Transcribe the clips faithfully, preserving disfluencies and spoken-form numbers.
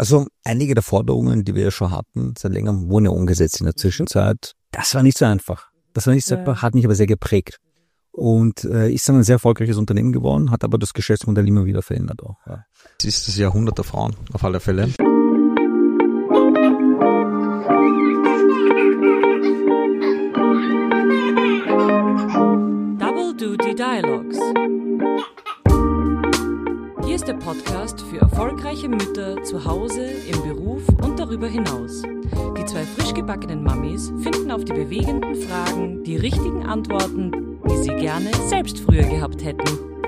Also einige der Forderungen, die wir ja schon hatten, seit längerem, wurden ja umgesetzt in der Zwischenzeit. Das war nicht so einfach. Das war nicht so einfach, hat mich aber sehr geprägt. Und äh, ist dann ein sehr erfolgreiches Unternehmen geworden, hat aber das Geschäftsmodell immer wieder verändert auch. Ja. Es ist das Jahrhundert der Frauen, auf alle Fälle. Double Duty Dialogues. Hier ist der Podcast für erfolgreiche Mütter zu Hause, im Beruf und darüber hinaus. Die zwei frisch gebackenen Mamis finden auf die bewegenden Fragen die richtigen Antworten, die sie gerne selbst früher gehabt hätten.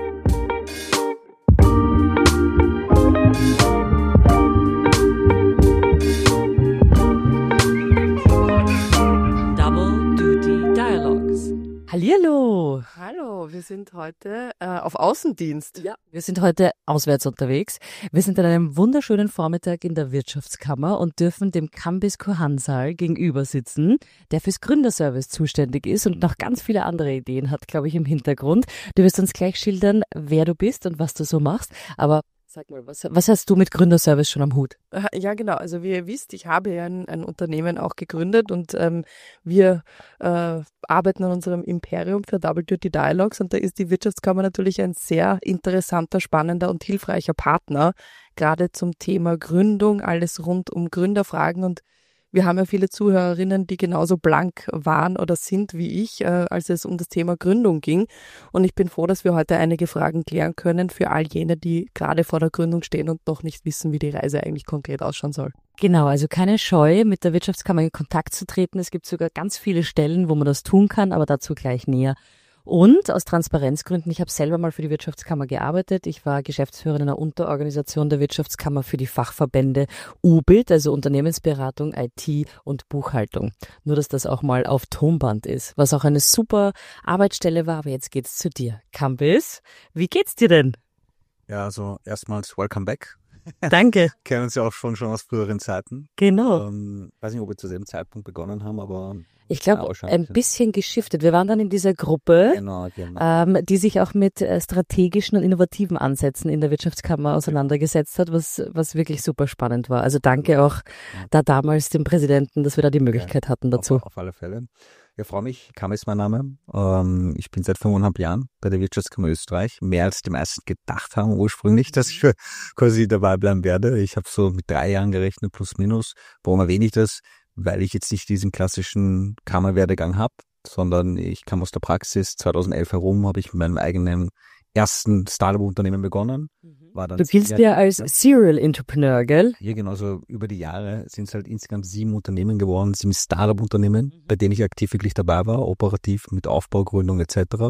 Double Duty Dialogues. Hallihallo! Hallo, wir sind heute äh, auf Außendienst. Ja, wir sind heute auswärts unterwegs. Wir sind an einem wunderschönen Vormittag in der Wirtschaftskammer und dürfen dem Cambis Kohansal gegenüber sitzen, der fürs Gründerservice zuständig ist und noch ganz viele andere Ideen hat, glaube ich, im Hintergrund. Du wirst uns gleich schildern, wer du bist und was du so machst, aber sag mal, was, was hast du mit Gründerservice schon am Hut? Ja, genau. Also wie ihr wisst, ich habe ja ein, ein Unternehmen auch gegründet und ähm, wir äh, arbeiten an unserem Imperium für Double Duty Dialogues und da ist die Wirtschaftskammer natürlich ein sehr interessanter, spannender und hilfreicher Partner, gerade zum Thema Gründung, alles rund um Gründerfragen. Und wir haben ja viele Zuhörerinnen, die genauso blank waren oder sind wie ich, äh, als es um das Thema Gründung ging. Und ich bin froh, dass wir heute einige Fragen klären können für all jene, die gerade vor der Gründung stehen und noch nicht wissen, wie die Reise eigentlich konkret ausschauen soll. Genau, also keine Scheu, mit der Wirtschaftskammer in Kontakt zu treten. Es gibt sogar ganz viele Stellen, wo man das tun kann, aber dazu gleich näher. Und aus Transparenzgründen, ich habe selber mal für die Wirtschaftskammer gearbeitet. Ich war Geschäftsführerin einer Unterorganisation der Wirtschaftskammer für die Fachverbände U B I T, also Unternehmensberatung, I T und Buchhaltung. Nur, dass das auch mal auf Tonband ist, was auch eine super Arbeitsstelle war. Aber jetzt geht's zu dir. Cambis, wie geht's dir denn? Ja, also erstmals welcome back. Danke. Kennen uns ja auch schon schon aus früheren Zeiten. Genau. Ähm, weiß nicht, ob wir zu dem Zeitpunkt begonnen haben, aber ich glaube, ein bisschen geschiftet. Wir waren dann in dieser Gruppe, genau, genau. Ähm, die sich auch mit äh, strategischen und innovativen Ansätzen in der Wirtschaftskammer auseinandergesetzt hat, was was wirklich super spannend war. Also danke auch ja. da damals dem Präsidenten, dass wir da die Möglichkeit ja, hatten dazu. Auf, auf alle Fälle. Ja, freue mich. Kam ist mein Name. Ähm, ich bin seit fünfeinhalb Jahren bei der Wirtschaftskammer Österreich. Mehr als die meisten gedacht haben ursprünglich, dass ich quasi dabei bleiben werde. Ich habe so mit drei Jahren gerechnet, plus minus. Warum erwähne ich das? Weil ich jetzt nicht diesen klassischen Kammerwerdegang habe, sondern ich kam aus der Praxis. zweitausendelf herum habe ich mit meinem eigenen ersten Startup-Unternehmen begonnen. War dann du giltst ja als Serial Entrepreneur, gell? Ja, genau. So über die Jahre sind es halt insgesamt sieben Unternehmen geworden, sieben Startup-Unternehmen, mhm. bei denen ich aktiv wirklich dabei war, operativ mit Aufbaugründung et cetera.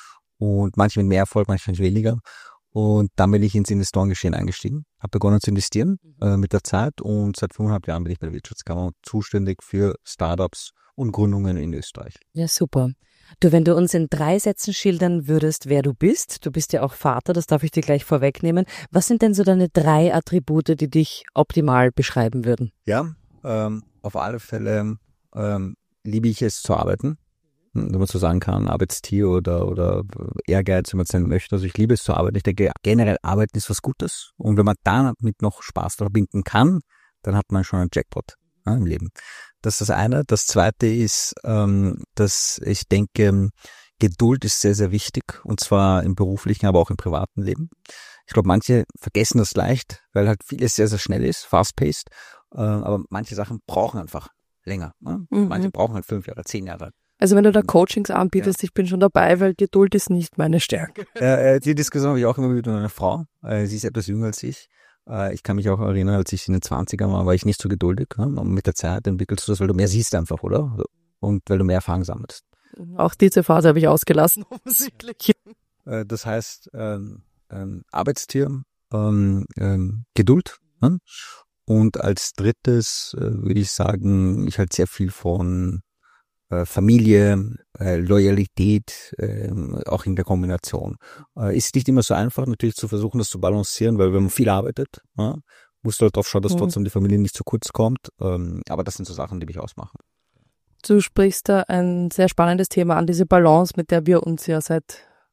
Und manche mit mehr Erfolg, manche mit weniger. Und dann bin ich ins Investorengeschehen eingestiegen, habe begonnen zu investieren mhm. äh, mit der Zeit und seit fünfeinhalb Jahren bin ich bei der Wirtschaftskammer zuständig für Startups und Gründungen in Österreich. Ja, super. Du, wenn du uns in drei Sätzen schildern würdest, wer du bist, du bist ja auch Vater, das darf ich dir gleich vorwegnehmen. Was sind denn so deine drei Attribute, die dich optimal beschreiben würden? Ja, ähm, auf alle Fälle ähm, liebe ich es zu arbeiten. Wenn man so sagen kann, Arbeitstier oder, oder Ehrgeiz, wenn man es nennen möchte. Also ich liebe es zu arbeiten. Ich denke, generell Arbeiten ist was Gutes. Und wenn man damit noch Spaß verbinden kann, dann hat man schon einen Jackpot ja, im Leben. Das ist das eine. Das zweite ist, ähm, dass ich denke, Geduld ist sehr, sehr wichtig. Und zwar im beruflichen, aber auch im privaten Leben. Ich glaube, manche vergessen das leicht, weil halt vieles sehr, sehr schnell ist, fast-paced. Äh, aber manche Sachen brauchen einfach länger. Ne? Mhm. Manche brauchen halt fünf Jahre, zehn Jahre. Also wenn du da Coachings anbietest, ja. ich bin schon dabei, weil Geduld ist nicht meine Stärke. Äh, die Diskussion habe ich auch immer wieder mit einer Frau. Äh, sie ist etwas jünger als ich. Äh, ich kann mich auch erinnern, als ich in den zwanzigern war, war ich nicht so geduldig. Ja? Und mit der Zeit entwickelst du das, weil du mehr siehst einfach, oder? Und weil du mehr Erfahrung sammelst. Auch diese Phase habe ich ausgelassen, offensichtlich. Äh, das heißt, ähm, ähm, Arbeitstier, ähm, ähm, Geduld. Ja? Und als drittes äh, würde ich sagen, ich halte sehr viel von Familie, äh, Loyalität, äh, auch in der Kombination. Äh, ist nicht immer so einfach, natürlich zu versuchen, das zu balancieren, weil wenn man viel arbeitet, ja, musst du halt drauf schauen, dass mhm. trotzdem die Familie nicht zu kurz kommt. Ähm, aber das sind so Sachen, die mich ausmachen. Du sprichst da ein sehr spannendes Thema an, diese Balance, mit der wir uns ja seit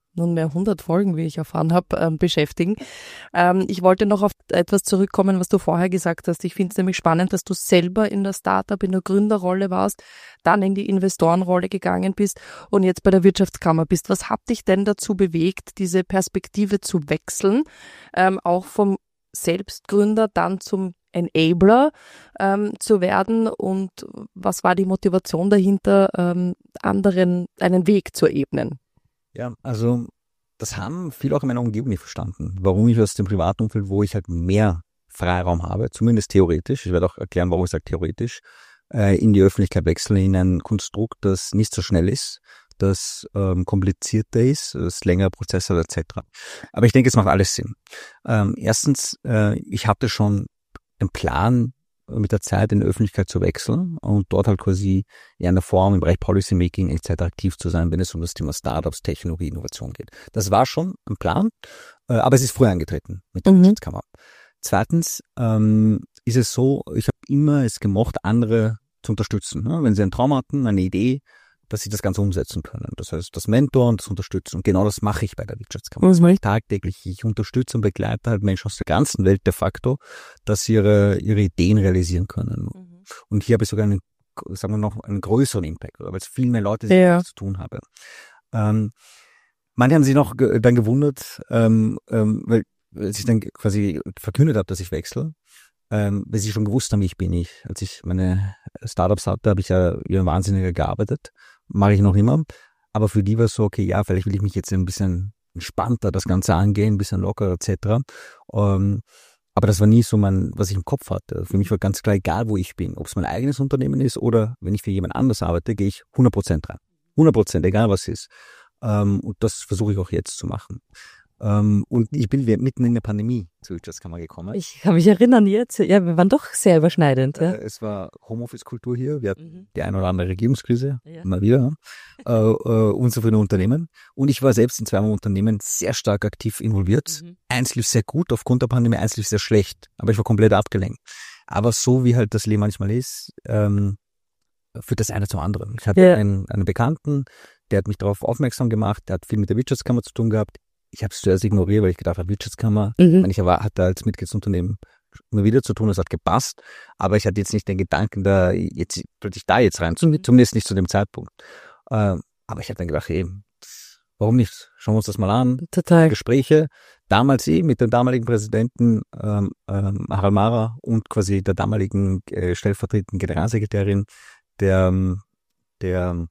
nunmehr hundert Folgen, wie ich erfahren habe, ähm, beschäftigen. Ähm, ich wollte noch auf etwas zurückkommen, was du vorher gesagt hast. Ich finde es nämlich spannend, dass du selber in der Startup, in der Gründerrolle warst, dann in die Investorenrolle gegangen bist und jetzt bei der Wirtschaftskammer bist. Was hat dich denn dazu bewegt, diese Perspektive zu wechseln, ähm, auch vom Selbstgründer dann zum Enabler ähm, zu werden, und was war die Motivation dahinter, ähm, anderen einen Weg zu ebnen? Ja, also das haben viele auch in meiner Umgebung nicht verstanden, warum ich aus dem Privatumfeld, wo ich halt mehr Freiraum habe, zumindest theoretisch, ich werde auch erklären, warum ich sage theoretisch, äh, in die Öffentlichkeit wechseln, in ein Konstrukt, das nicht so schnell ist, das ähm, komplizierter ist, das längere Prozesse hat et cetera. Aber ich denke, es macht alles Sinn. Ähm, erstens, äh, ich hatte schon den Plan, mit der Zeit in der Öffentlichkeit zu wechseln und dort halt quasi in einer Form im Bereich Policy Making et cetera aktiv zu sein, wenn es um das Thema Startups, Technologie, Innovation geht. Das war schon ein Plan, äh, aber es ist früher angetreten mit der Mhm. Wirtschaftskammer. Zweitens ähm, ist es so, ich habe immer es gemocht, andere zu unterstützen. Ne? Wenn sie einen Traum hatten, eine Idee, dass sie das Ganze umsetzen können. Das heißt, das Mentoren, das Unterstützen. Und genau das mache ich bei der Wirtschaftskammer. Das mache ich tagtäglich. Ich unterstütze und begleite halt Menschen aus der ganzen Welt de facto, dass sie ihre, ihre Ideen realisieren können. Mhm. Und hier habe ich sogar einen, sagen wir noch, einen größeren Impact, weil es viel mehr Leute Ja. zu tun habe. Ähm, manche haben sich noch ge- dann gewundert, ähm, ähm, weil als ich dann quasi verkündet habe, dass ich wechsle, ähm, weil sie schon gewusst haben, wie ich bin. Ich, als ich meine Startups hatte, habe ich ja wie ein Wahnsinniger gearbeitet. Mache ich noch immer. Aber für die war es so, okay, ja, vielleicht will ich mich jetzt ein bisschen entspannter das Ganze angehen, ein bisschen lockerer et cetera. Ähm, aber das war nie so mein, was ich im Kopf hatte. Für mich war ganz klar, egal wo ich bin, ob es mein eigenes Unternehmen ist oder wenn ich für jemand anders arbeite, gehe ich hundert Prozent rein. hundert Prozent, egal was es ist. Ähm, und das versuche ich auch jetzt zu machen. Ähm, und ich bin mitten in der Pandemie zur Wirtschaftskammer gekommen. Ich kann mich erinnern jetzt. Ja, wir waren doch sehr überschneidend. Ja. Äh, es war Homeoffice-Kultur hier. Wir hatten Mhm. die eine oder andere Regierungskrise, Ja. mal wieder. Äh, äh, unzufriedene Unternehmen. Und ich war selbst in zwei Unternehmen sehr stark aktiv involviert. Mhm. Eins lief sehr gut aufgrund der Pandemie, eins lief sehr schlecht. Aber ich war komplett abgelenkt. Aber so wie halt das Leben manchmal ist, ähm, führt das eine zum anderen. Ich hatte Ja. einen, einen Bekannten, der hat mich darauf aufmerksam gemacht, der hat viel mit der Wirtschaftskammer zu tun gehabt. Ich habe es zuerst ignoriert, weil ich gedacht habe, Wirtschaftskammer, Mhm. ich, meine, ich war, hatte als Mitgliedsunternehmen immer wieder zu tun, das hat gepasst, aber ich hatte jetzt nicht den Gedanken, da jetzt plötzlich da jetzt rein, Mhm. zumindest nicht zu dem Zeitpunkt. Ähm, aber ich habe dann gedacht, eben, warum nicht? Schauen wir uns das mal an. Total. Gespräche, damals eh mit dem damaligen Präsidenten ähm, ähm, Harald Mara und quasi der damaligen äh, stellvertretenden Generalsekretärin, der, ähm, der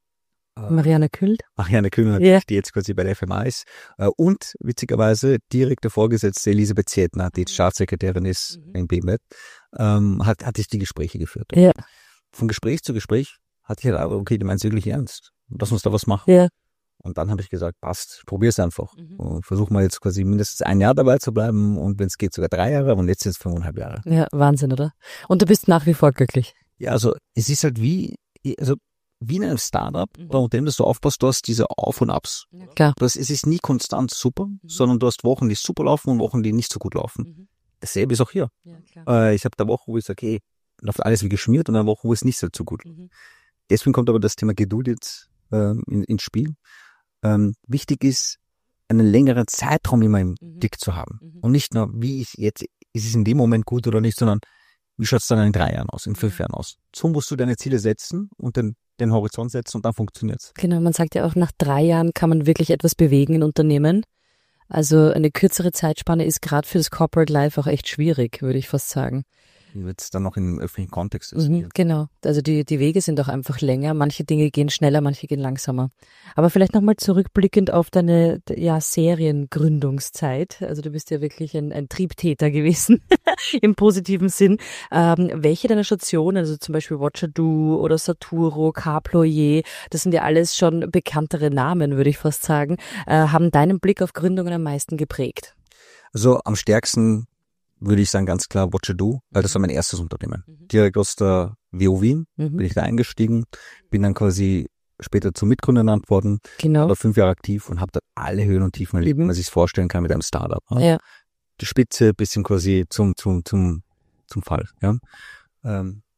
Marianne Kühlt. Marianne Kühner, Ja. die jetzt quasi bei der F M A ist. Äh, Und witzigerweise direkte Vorgesetzte Elisabeth Zietner, die jetzt Staatssekretärin ist Mhm. in B M W, ähm, hat, hatte ich die Gespräche geführt. Ja. Von Gespräch zu Gespräch hatte ich halt, okay, die meinst wirklich ernst. Lass uns da was machen. Ja. Und dann habe ich gesagt, passt, probier's einfach. Mhm. Und versuch mal jetzt quasi mindestens ein Jahr dabei zu bleiben und wenn es geht sogar drei Jahre und jetzt sind es fünfeinhalb Jahre. Ja, Wahnsinn, oder? Und du bist nach wie vor glücklich. Ja, also es ist halt wie, also wie in einem Startup, Mhm. bei dem, dass du aufpasst, du hast diese Auf und Abs. Klar. Das, es ist nie konstant super, sondern du hast Wochen, die super laufen und Wochen, die nicht so gut laufen. Mhm. Dasselbe ist auch hier. Ja, klar. Äh, ich habe da Wochen, wo ich sage, okay, läuft alles wie geschmiert und dann Wochen, wo es nicht so gut läuft. Mhm. Deswegen kommt aber das Thema Geduld jetzt ähm, in, ins Spiel. Ähm, wichtig ist, einen längeren Zeitraum immer im Mhm. Blick zu haben. Mhm. Und nicht nur, wie ich jetzt, ist es in dem Moment gut oder nicht, sondern wie schaut es dann in drei Jahren aus, in fünf Ja. Jahren aus. So musst du deine Ziele setzen und den, den Horizont setzen und dann funktioniert's. Genau, man sagt ja auch, nach drei Jahren kann man wirklich etwas bewegen in Unternehmen. Also eine kürzere Zeitspanne ist gerade für das Corporate Life auch echt schwierig, würde ich fast sagen. Wie wird's dann noch im öffentlichen Kontext ist. Mhm, genau. Also die, die Wege sind auch einfach länger. Manche Dinge gehen schneller, manche gehen langsamer. Aber vielleicht nochmal zurückblickend auf deine ja, Seriengründungszeit. Also du bist ja wirklich ein, ein Triebtäter gewesen, im positiven Sinn. Ähm, welche deiner Stationen, also zum Beispiel Watchadoo oder Saturo, Carployer, das sind ja alles schon bekanntere Namen, würde ich fast sagen, äh, haben deinen Blick auf Gründungen am meisten geprägt? Also am stärksten würde ich sagen, ganz klar Watchadoo, weil das war mein erstes Unternehmen. Mhm. Direkt aus der W O Wien Mhm. bin ich da eingestiegen, bin dann quasi später zum Mitgründer ernannt worden, Genau. war fünf Jahre aktiv und habe da alle Höhen und Tiefen erlebt, Mhm. wie man sich vorstellen kann mit einem Startup. Ja. Ja. Die Spitze bis hin quasi zum, zum, zum, zum Fall. Ja. Ähm,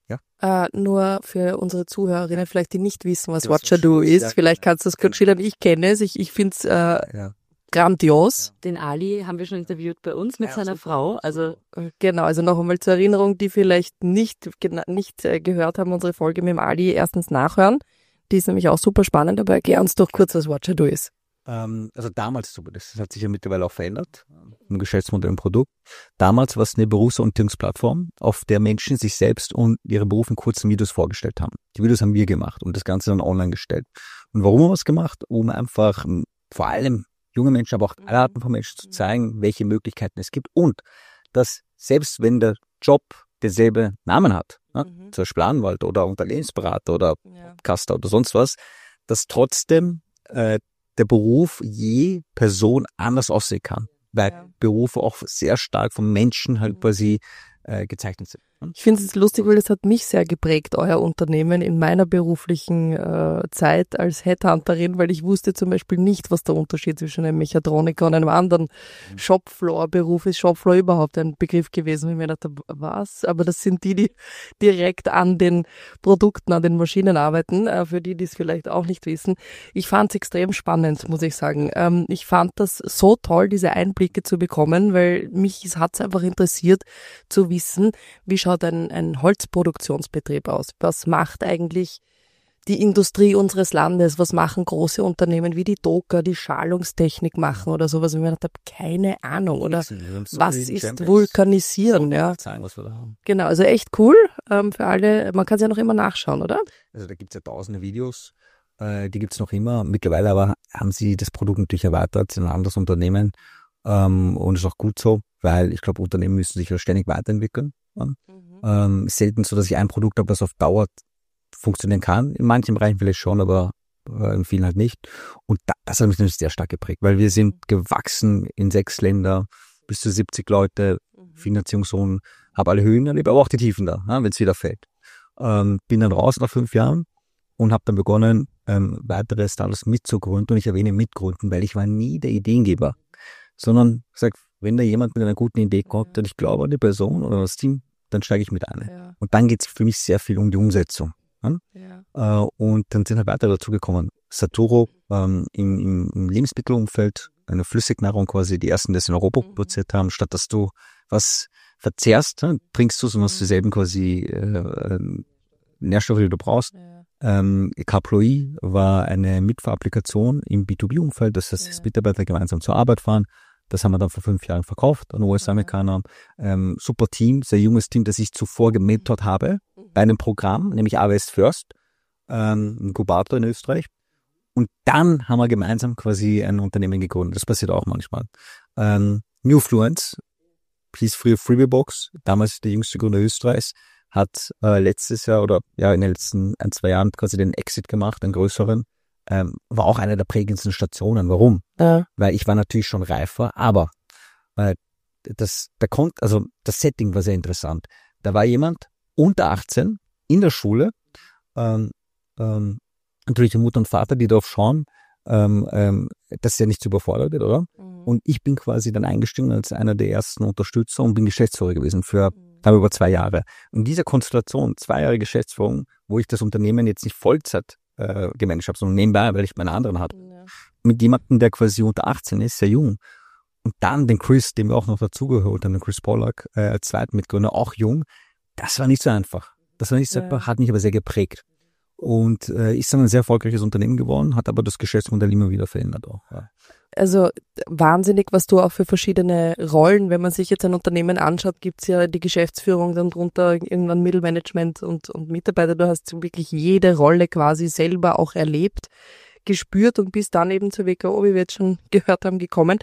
Ja. Äh, nur für unsere Zuhörerinnen vielleicht, die nicht wissen, was Das Watchadoo ist. ja, Vielleicht kannst du das kurz schildern. Ich kenne es. Ich, ich finde es äh, ja. grandios. Den Ali haben wir schon interviewt bei uns mit Ja, seiner super. Frau. Also Äh, Genau, also noch einmal zur Erinnerung, die vielleicht nicht, gena- nicht äh, gehört haben, unsere Folge mit dem Ali erstens nachhören. Die ist nämlich auch super spannend, aber erklär uns doch kurz, was Watchadoo ist. Ähm, also damals, so, das hat sich ja mittlerweile auch verändert, im Geschäftsmodell, im Produkt. Damals war es eine Berufsorientierungsplattform, auf der Menschen sich selbst und ihre Berufe in kurzen Videos vorgestellt haben. Die Videos haben wir gemacht und das Ganze dann online gestellt. Und warum haben wir es gemacht? Um einfach m, vor allem junge Menschen, aber auch alle Arten von Menschen zu zeigen, welche Möglichkeiten es gibt und dass selbst wenn der Job derselbe Namen hat, ne, Mhm. zum Beispiel Anwalt oder Unternehmensberater oder Ja. Podcaster oder sonst was, dass trotzdem äh, der Beruf je Person anders aussehen kann, weil Ja. Berufe auch sehr stark vom Menschen halt Mhm. quasi äh, gezeichnet sind. ne? Ich finde es lustig, weil das hat mich sehr geprägt, euer Unternehmen, in meiner beruflichen äh, Zeit als Headhunterin, weil ich wusste zum Beispiel nicht, was der Unterschied zwischen einem Mechatroniker und einem anderen Shopfloor-Beruf ist. Shopfloor überhaupt ein Begriff gewesen, wo ich mir dachte, was? Aber das sind die, die direkt an den Produkten, an den Maschinen arbeiten, äh, für die, die es vielleicht auch nicht wissen. Ich fand es extrem spannend, muss ich sagen. Ähm, ich fand das so toll, diese Einblicke zu bekommen, weil mich hat es einfach interessiert zu wissen, wie schaut ein, ein Holzproduktionsbetrieb aus? Was macht eigentlich die Industrie unseres Landes? Was machen große Unternehmen wie die Doka, die Schalungstechnik machen oder sowas? Und ich mir gedacht habe, keine Ahnung. Oder Wir haben so was viele ist Champions. Vulkanisieren? Ja, Zeigen, was wir da haben. genau. Also echt cool ähm, für alle. Man kann es ja noch immer nachschauen, oder? Also da gibt es ja tausende Videos, äh, die gibt es noch immer. Mittlerweile aber haben sie das Produkt natürlich erweitert in ein anderes Unternehmen ähm, und ist auch gut so, weil ich glaube, Unternehmen müssen sich ja ständig weiterentwickeln. Ja? Ähm, selten so, dass ich ein Produkt habe, das auf Dauer funktionieren kann. In manchen Bereichen vielleicht schon, aber äh, in vielen halt nicht. Und da, das hat mich natürlich sehr stark geprägt, weil wir sind gewachsen in sechs Länder, bis zu siebzig Leute, Finanzierungsrunden, habe alle Höhen erlebt, aber auch die Tiefen da, ja, wenn es wieder fällt. Ähm, bin dann raus nach fünf Jahren und habe dann begonnen, ähm, weitere Startups mitzugründen. Und ich erwähne mitgründen, weil ich war nie der Ideengeber, sondern sag, wenn da jemand mit einer guten Idee kommt und ich glaube an die Person oder das Team, dann steige ich mit ein. Ja, Und dann geht es für mich sehr viel um die Umsetzung. Ja? ja. Äh, und dann sind halt weitere dazugekommen. Saturo ähm, im, im, im Lebensmittelumfeld, eine Flüssignahrung quasi, die ersten, die es in Europa Mhm. produziert haben, statt dass du was verzehrst, ne, trinkst du, sondern hast dieselben quasi äh, äh, Nährstoffe, die du brauchst. Ja. Ähm, Caploy war eine Mitfahrapplikation im B zwei B-Umfeld, das heißt, dass Ja. Mitarbeiter gemeinsam zur Arbeit fahren. Das haben wir dann vor fünf Jahren verkauft an U S-Amerikaner. Ähm, super Team, sehr junges Team, das ich zuvor gementort habe bei einem Programm, nämlich A W S First, ähm, ein Inkubator in Österreich. Und dann haben wir gemeinsam quasi ein Unternehmen gegründet. Das passiert auch manchmal. Ähm, Newfluence, hieß früher Freebiebox, damals der jüngste Gründer Österreichs, hat äh, letztes Jahr oder ja in den letzten ein, zwei Jahren quasi den Exit gemacht, einen größeren. Ähm, war auch eine der prägendsten Stationen. Warum? Ja. Weil ich war natürlich schon reifer, aber äh, das, der Kon- also das Setting war sehr interessant. Da war jemand unter achtzehn in der Schule, ähm, ähm, natürlich die Mutter und Vater, die darauf schauen, ähm, ähm, dass er nicht zu überfordert wird, oder? Mhm. Und ich bin quasi dann eingestiegen als einer der ersten Unterstützer und bin Geschäftsführer gewesen für glaube über zwei Jahre. Und diese Konstellation, zwei Jahre Geschäftsführung, wo ich das Unternehmen jetzt nicht Vollzeit äh, gemanagt habe, sondern nebenbei, weil ich meine anderen hatte, Ja. mit jemandem, der quasi unter achtzehn ist, sehr jung. Und dann den Chris, den wir auch noch dazugeholt haben, den Chris Pollack, äh, als zweiten Mitgründer, auch jung. Das war nicht so einfach. Das war nicht so Ja. einfach, hat mich aber sehr geprägt. Und äh, ist dann ein sehr erfolgreiches Unternehmen geworden, hat aber das Geschäftsmodell immer wieder verändert auch. Ja. Also wahnsinnig, was du auch für verschiedene Rollen, wenn man sich jetzt ein Unternehmen anschaut, gibt's ja die Geschäftsführung, dann drunter irgendwann Mittelmanagement und, und Mitarbeiter. Du hast wirklich jede Rolle quasi selber auch erlebt, gespürt und bist dann eben zur W K O, wie wir jetzt schon gehört haben, gekommen.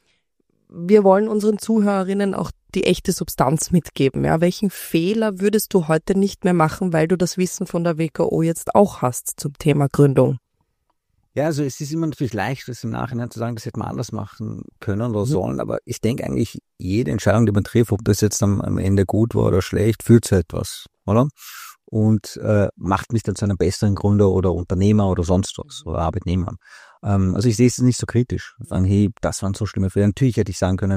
Wir wollen unseren Zuhörerinnen auch die echte Substanz mitgeben. Ja, welchen Fehler würdest du heute nicht mehr machen, weil du das Wissen von der W K O jetzt auch hast zum Thema Gründung? Ja, also es ist immer natürlich leicht, das im Nachhinein zu sagen, das hätte man anders machen können oder sollen, aber ich denke eigentlich, jede Entscheidung, die man trifft, ob das jetzt am, am Ende gut war oder schlecht, führt zu etwas, oder? Und äh, macht mich dann zu einem besseren Gründer oder Unternehmer oder sonst was oder Arbeitnehmer. Ähm, also ich sehe es nicht so kritisch. Sagen, hey, das waren so schlimme Fehler. Natürlich hätte ich sagen können,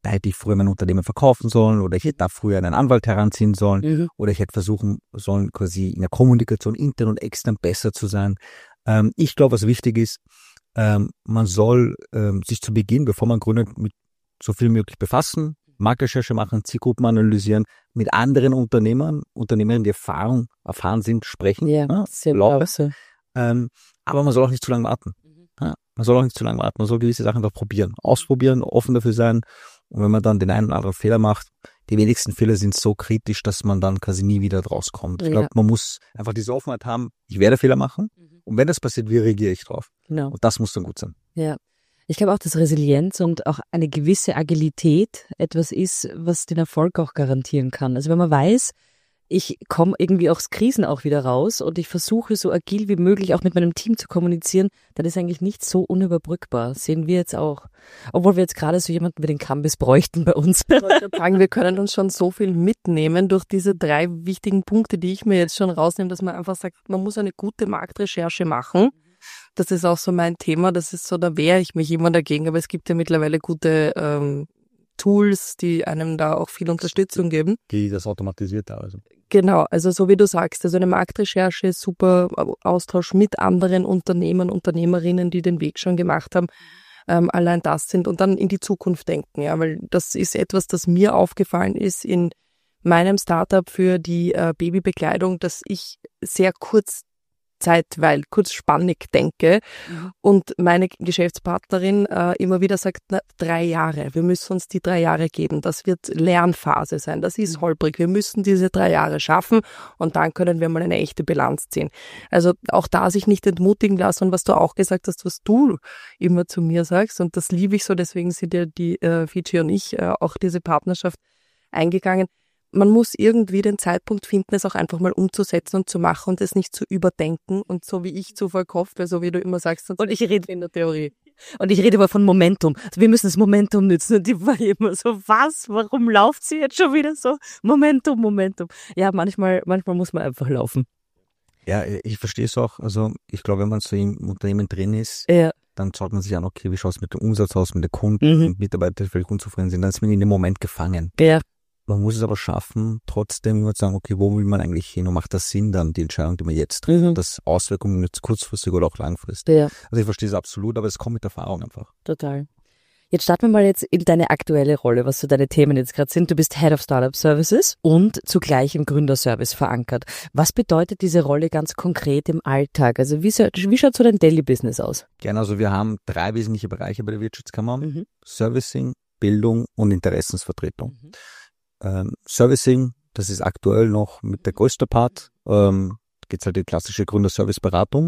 da hätte ich früher mein Unternehmen verkaufen sollen oder ich hätte da früher einen Anwalt heranziehen sollen Mhm. oder ich hätte versuchen sollen, quasi in der Kommunikation intern und extern besser zu sein. Ähm, ich glaube, was wichtig ist, ähm, man soll ähm, sich zu Beginn, bevor man gründet, mit so viel wie möglich befassen, Marktrecherche machen, Zielgruppen analysieren, mit anderen Unternehmern, Unternehmerinnen, die Erfahrung, erfahren sind, sprechen. Ja, Ja, sehr laut. auch so. Ähm, aber man soll auch nicht zu lange warten. Ja, man soll auch nicht zu lange warten. Man soll gewisse Sachen einfach probieren, ausprobieren, offen dafür sein. Und wenn man dann den einen oder anderen Fehler macht, die wenigsten Fehler sind so kritisch, dass man dann quasi nie wieder draus kommt. Ich Ja. glaube, man muss einfach diese Offenheit haben, ich werde Fehler machen. Und wenn das passiert, wie reagiere ich drauf? Genau. Und das muss dann gut sein. Ja. Ich glaube auch, dass Resilienz und auch eine gewisse Agilität etwas ist, was den Erfolg auch garantieren kann. Also wenn man weiß, ich komme irgendwie aus Krisen auch wieder raus und ich versuche so agil wie möglich auch mit meinem Team zu kommunizieren, dann ist eigentlich nichts so unüberbrückbar. Sehen wir jetzt auch. Obwohl wir jetzt gerade so jemanden wie den Kambis bräuchten bei uns. Ich wollte gerade sagen, wir können uns schon so viel mitnehmen durch diese drei wichtigen Punkte, die ich mir jetzt schon rausnehme, dass man einfach sagt, man muss eine gute Marktrecherche machen. Das ist auch so mein Thema. Das ist so, da wehre ich mich immer dagegen. Aber es gibt ja mittlerweile gute ähm, Tools, die einem da auch viel Unterstützung geben. Die das automatisiert also. Genau, also so wie du sagst, also eine Marktrecherche, super Austausch mit anderen Unternehmern, Unternehmerinnen, die den Weg schon gemacht haben, ähm, allein das sind und dann in die Zukunft denken, ja, weil das ist etwas, das mir aufgefallen ist in meinem Startup für die äh, Babybekleidung, dass ich sehr kurz zeitweil kurzspannig denke mhm. und meine Geschäftspartnerin äh, immer wieder sagt, na, drei Jahre, wir müssen uns die drei Jahre geben, das wird Lernphase sein, das ist holprig, wir müssen diese drei Jahre schaffen und dann können wir mal eine echte Bilanz ziehen. Also auch da sich nicht entmutigen lassen und was du auch gesagt hast, was du immer zu mir sagst und das liebe ich so, deswegen sind ja die äh, Fiji und ich äh, auch diese Partnerschaft eingegangen. Man muss irgendwie den Zeitpunkt finden, es auch einfach mal umzusetzen und zu machen und es nicht zu überdenken und so wie ich zu verkauft, weil so wie du immer sagst, und ich rede in der Theorie. Und ich rede aber von Momentum. Also wir müssen das Momentum nützen. Und die war immer so, was? Warum lauft sie jetzt schon wieder so? Momentum, Momentum. Ja, manchmal, manchmal muss man einfach laufen. Ja, ich verstehe es auch. Also ich glaube, wenn man so im Unternehmen drin ist, Ja. dann schaut man sich auch noch, okay, wie schaut es mit dem Umsatz aus, mit den Kunden, Mhm. mit Mitarbeitern, die völlig unzufrieden sind. Dann ist man in dem Moment gefangen. Ja. Man muss es aber schaffen, trotzdem immer zu sagen, okay, wo will man eigentlich hin und macht das Sinn dann, die Entscheidung, die man jetzt trifft, Mhm. das Auswirkungen jetzt kurzfristig oder auch langfristig. Ja, Also ich verstehe es absolut, aber es kommt mit Erfahrung einfach. total. Jetzt starten wir mal jetzt in deine aktuelle Rolle, was so deine Themen jetzt gerade sind. Du bist Head of Startup Services und zugleich im Gründerservice verankert. Was bedeutet diese Rolle ganz konkret im Alltag? Also wie, so, wie schaut so dein Daily Business aus? Gerne, also wir haben drei wesentliche Bereiche bei der Wirtschaftskammer. Mhm. Servicing, Bildung und Interessensvertretung. Mhm. Ähm, Servicing, das ist aktuell noch mit der größte Part. Ähm, geht's halt die klassische Gründerservice-Beratung.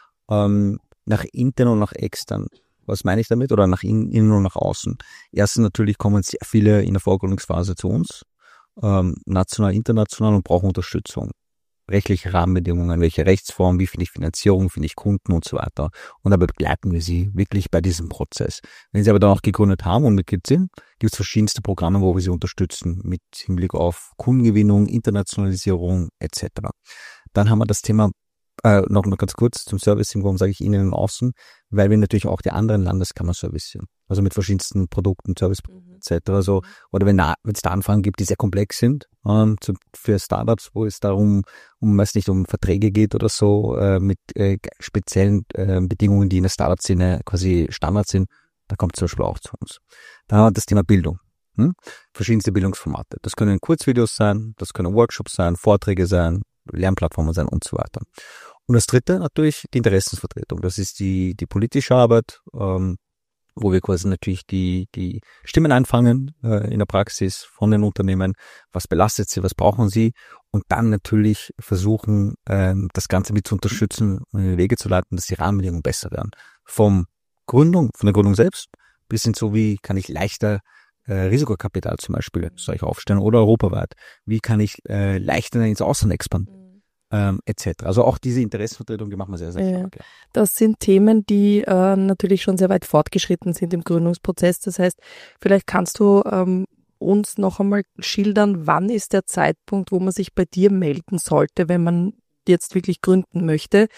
Ähm, nach intern und nach extern. Was meine ich damit? Oder nach innen, innen und nach außen. Erstens natürlich kommen sehr viele in der Vorgründungsphase zu uns, ähm, national, international und brauchen Unterstützung. Rechtliche Rahmenbedingungen, welche Rechtsform, wie finde ich Finanzierung, finde ich Kunden und so weiter. Und dabei begleiten wir sie wirklich bei diesem Prozess. Wenn sie aber dann auch gegründet haben und Mitglied sind, gibt es verschiedenste Programme, wo wir sie unterstützen mit Hinblick auf Kundengewinnung, Internationalisierung et cetera. Dann haben wir das Thema, äh, noch mal ganz kurz zum Servicing, warum sage ich innen und außen, weil wir natürlich auch die anderen Landeskammern servicieren. Also mit verschiedensten Produkten, Serviceprodukten et cetera. Also, oder wenn es da Anfragen gibt, die sehr komplex sind, ähm, zu, für Startups, wo es darum, um weiß nicht, um Verträge geht oder so, äh, mit äh, speziellen äh, Bedingungen, die in der Startup-Szene quasi Standard sind, da kommt es zum Beispiel auch zu uns. Dann haben wir das Thema Bildung. Hm? Verschiedenste Bildungsformate. Das können Kurzvideos sein, das können Workshops sein, Vorträge sein, Lernplattformen sein und so weiter. Und das dritte natürlich die Interessensvertretung. Das ist die, die politische Arbeit, ähm, wo wir quasi natürlich die, die Stimmen einfangen äh, in der Praxis von den Unternehmen. Was belastet sie, was brauchen sie? Und dann natürlich versuchen, ähm, das Ganze mit zu unterstützen und in die Wege zu leiten, dass die Rahmenbedingungen besser werden. Vom Gründung, von der Gründung selbst, bis hin zu, wie kann ich leichter äh, Risikokapital zum Beispiel soll ich aufstellen oder europaweit. Wie kann ich äh, leichter ins Ausland expandieren? Ähm, et cetera. Also auch diese Interessenvertretung, die machen wir sehr, sehr Ja. stark. Ja. Das sind Themen, die äh, natürlich schon sehr weit fortgeschritten sind im Gründungsprozess. Das heißt, vielleicht kannst du ähm, uns noch einmal schildern, wann ist der Zeitpunkt, wo man sich bei dir melden sollte, wenn man jetzt wirklich gründen möchte.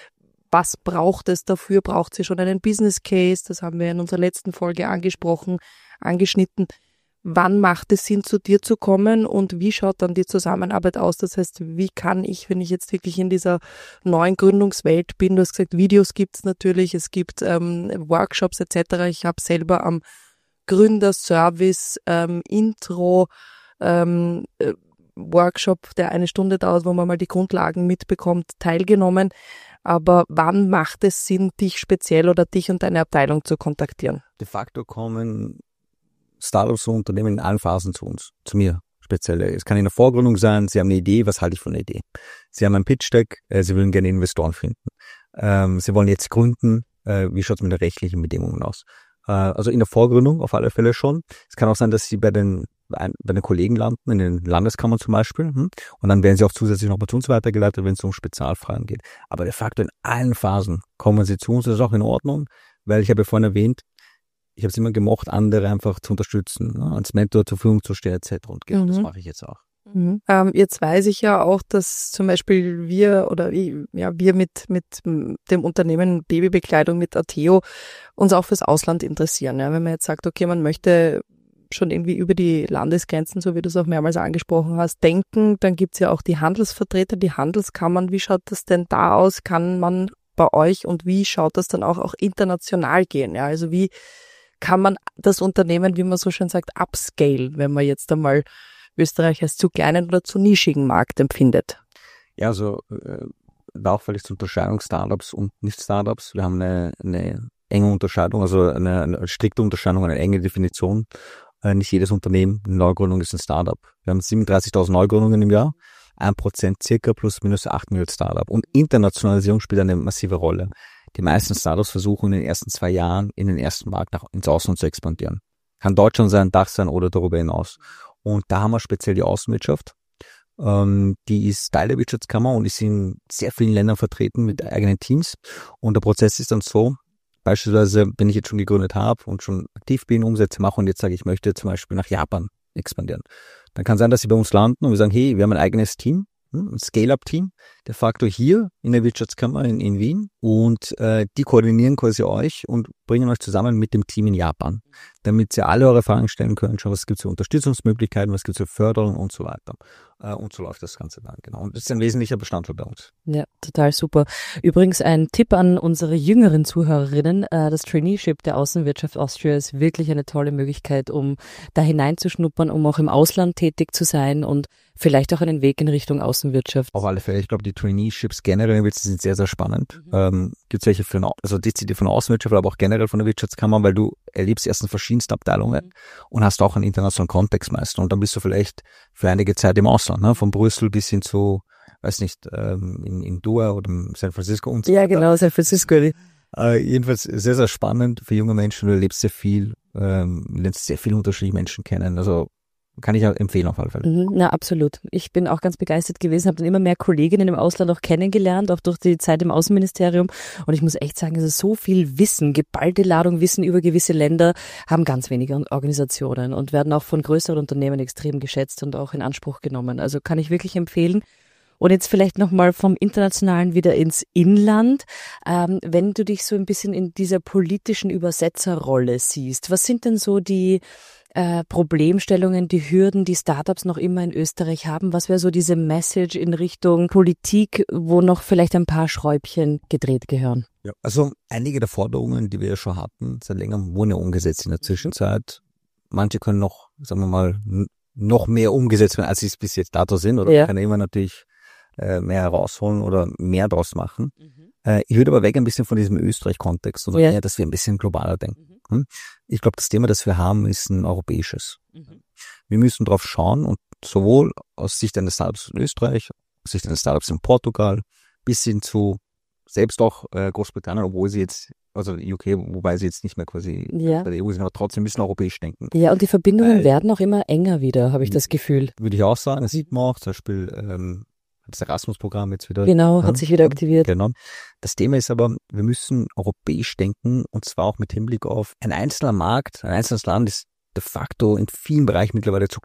Was braucht es dafür? Braucht sie schon einen Business Case? Das haben wir in unserer letzten Folge angesprochen, angeschnitten. wann macht es Sinn, zu dir zu kommen und wie schaut dann die Zusammenarbeit aus? Das heißt, wie kann ich, wenn ich jetzt wirklich in dieser neuen Gründungswelt bin, du hast gesagt, Videos gibt es natürlich, es gibt ähm, Workshops et cetera. Ich habe selber am Gründerservice ähm, Intro ähm, äh, Workshop, der eine Stunde dauert, wo man mal die Grundlagen mitbekommt, teilgenommen. Aber wann macht es Sinn, dich speziell oder dich und deine Abteilung zu kontaktieren? De facto kommen Startups und Unternehmen in allen Phasen zu uns, zu mir speziell. Es kann in der Vorgründung sein, sie haben eine Idee, was halte ich von der Idee? Sie haben ein Pitch-Deck, äh, sie wollen gerne Investoren finden. Ähm, sie wollen jetzt gründen, äh, wie schaut es mit den rechtlichen Bedingungen aus? Äh, also in der Vorgründung auf alle Fälle schon. Es kann auch sein, dass sie bei den bei den Kollegen landen, in den Landeskammern zum Beispiel. Hm? Und dann werden sie auch zusätzlich noch mal zu uns weitergeleitet, wenn es um Spezialfragen geht. Aber de facto in allen Phasen kommen sie zu uns. Das ist auch in Ordnung, weil ich habe ja vorhin erwähnt, ich habe es immer gemocht, andere einfach zu unterstützen, ne? Als Mentor zur Verfügung zu stehen et cetera. Und mhm. das mache ich jetzt auch. Mhm. Ähm, jetzt weiß ich ja auch, dass zum Beispiel wir oder ja wir mit mit dem Unternehmen Babybekleidung mit Ateo uns auch fürs Ausland interessieren. Ja? Wenn man jetzt sagt, okay, man möchte schon irgendwie über die Landesgrenzen, so wie du es auch mehrmals angesprochen hast, denken, dann gibt's ja auch die Handelsvertreter, die Handelskammern. Wie schaut das denn da aus? Kann man bei euch und wie schaut das dann auch, auch international gehen? Ja, also wie kann man das Unternehmen, wie man so schön sagt, upscale, wenn man jetzt einmal Österreich als zu kleinen oder zu nischigen Markt empfindet? Ja, also äh, da auch vielleicht zur Unterscheidung Startups und Nicht-Startups. Wir haben eine, eine enge Unterscheidung, also eine, eine strikte Unterscheidung, eine enge Definition. Äh, nicht jedes Unternehmen, eine Neugründung ist ein Startup. Wir haben siebenunddreißigtausend Neugründungen im Jahr, ein Prozent circa plus minus acht Millionen Startup. Und Internationalisierung spielt eine massive Rolle. Die meisten Startups versuchen in den ersten zwei Jahren in den ersten Markt nach, ins Ausland zu expandieren. Kann Deutschland sein, Dach sein oder darüber hinaus. Und da haben wir speziell die Außenwirtschaft. Ähm, die ist Teil der Wirtschaftskammer und ist in sehr vielen Ländern vertreten mit eigenen Teams. Und der Prozess ist dann so, beispielsweise, wenn ich jetzt schon gegründet habe und schon aktiv bin, Umsätze mache und jetzt sage, ich möchte zum Beispiel nach Japan expandieren. Dann kann sein, dass sie bei uns landen und wir sagen, hey, wir haben ein eigenes Team, ein Scale-Up-Team, de facto hier in der Wirtschaftskammer in, in Wien und äh, die koordinieren quasi euch und bringen euch zusammen mit dem Team in Japan, damit ihr alle eure Fragen stellen könnt, schon was gibt es für Unterstützungsmöglichkeiten, was gibt es für Förderung und so weiter. Äh, und so läuft das Ganze dann, genau. Und das ist ein wesentlicher Bestandteil bei uns. Ja, total super. Übrigens ein Tipp an unsere jüngeren Zuhörerinnen, äh, das Traineeship der Außenwirtschaft Austria ist wirklich eine tolle Möglichkeit, um da hineinzuschnuppern, um auch im Ausland tätig zu sein und vielleicht auch einen Weg in Richtung Außenwirtschaft. Auf alle Fälle, ich glaube, die Traineeships generell sind sehr, sehr spannend. Mhm. Ähm, gibt es welche für, also dezidiert von der Außenwirtschaft, aber auch generell von der Wirtschaftskammer, weil du erlebst erstens verschiedenste Abteilungen mhm. und hast auch einen internationalen Kontext meistens. Und dann bist du vielleicht für einige Zeit im Ausland, ne? Von Brüssel bis hin zu, weiß nicht, ähm, in, in Doha oder in San Francisco und so. Ja, genau, San Francisco. Äh, jedenfalls sehr, sehr spannend für junge Menschen. Du erlebst sehr viel, ähm, lernst sehr viele unterschiedliche Menschen kennen. Also kann ich auch empfehlen auf alle Fälle. Mhm, na, absolut. Ich bin auch ganz begeistert gewesen, habe dann immer mehr Kolleginnen im Ausland auch kennengelernt, auch durch die Zeit im Außenministerium. Und ich muss echt sagen, es ist so viel Wissen, geballte Ladung Wissen über gewisse Länder, haben ganz wenige Organisationen und werden auch von größeren Unternehmen extrem geschätzt und auch in Anspruch genommen. Also kann ich wirklich empfehlen. Und jetzt vielleicht nochmal vom Internationalen wieder ins Inland. Ähm, wenn du dich so ein bisschen in dieser politischen Übersetzerrolle siehst, was sind denn so die Äh, Problemstellungen, die Hürden, die Startups noch immer in Österreich haben? Was wäre so diese Message in Richtung Politik, wo noch vielleicht ein paar Schräubchen gedreht gehören? Ja, also einige der Forderungen, die wir ja schon hatten, seit längerem wurden ja umgesetzt in der Zwischenzeit. Manche können noch, sagen wir mal, n- noch mehr umgesetzt werden, als sie es bis jetzt dato sind. Oder ja. Kann immer natürlich äh, mehr herausholen oder mehr draus machen. Mhm. Äh, ich würde aber weg ein bisschen von diesem Österreich-Kontext, sondern ja. eher, dass wir ein bisschen globaler denken. Mhm. Ich glaube, das Thema, das wir haben, ist ein europäisches. Mhm. Wir müssen drauf schauen und sowohl aus Sicht eines Startups in Österreich, aus Sicht eines Startups in Portugal, bis hin zu selbst auch äh, Großbritannien, obwohl sie jetzt, also U K, wobei sie jetzt nicht mehr quasi ja. bei der E U sind, aber trotzdem müssen europäisch denken. Ja, und die Verbindungen Weil, werden auch immer enger wieder, habe ich das Gefühl. Würde ich auch sagen, das sieht man auch, zum Beispiel ähm, das Erasmus-Programm jetzt wieder. Genau, ja, hat sich wieder aktiviert. Genau. Das Thema ist aber, wir müssen europäisch denken und zwar auch mit Hinblick auf ein einzelner Markt, ein einzelnes Land ist de facto in vielen Bereichen mittlerweile zu klein. Mhm.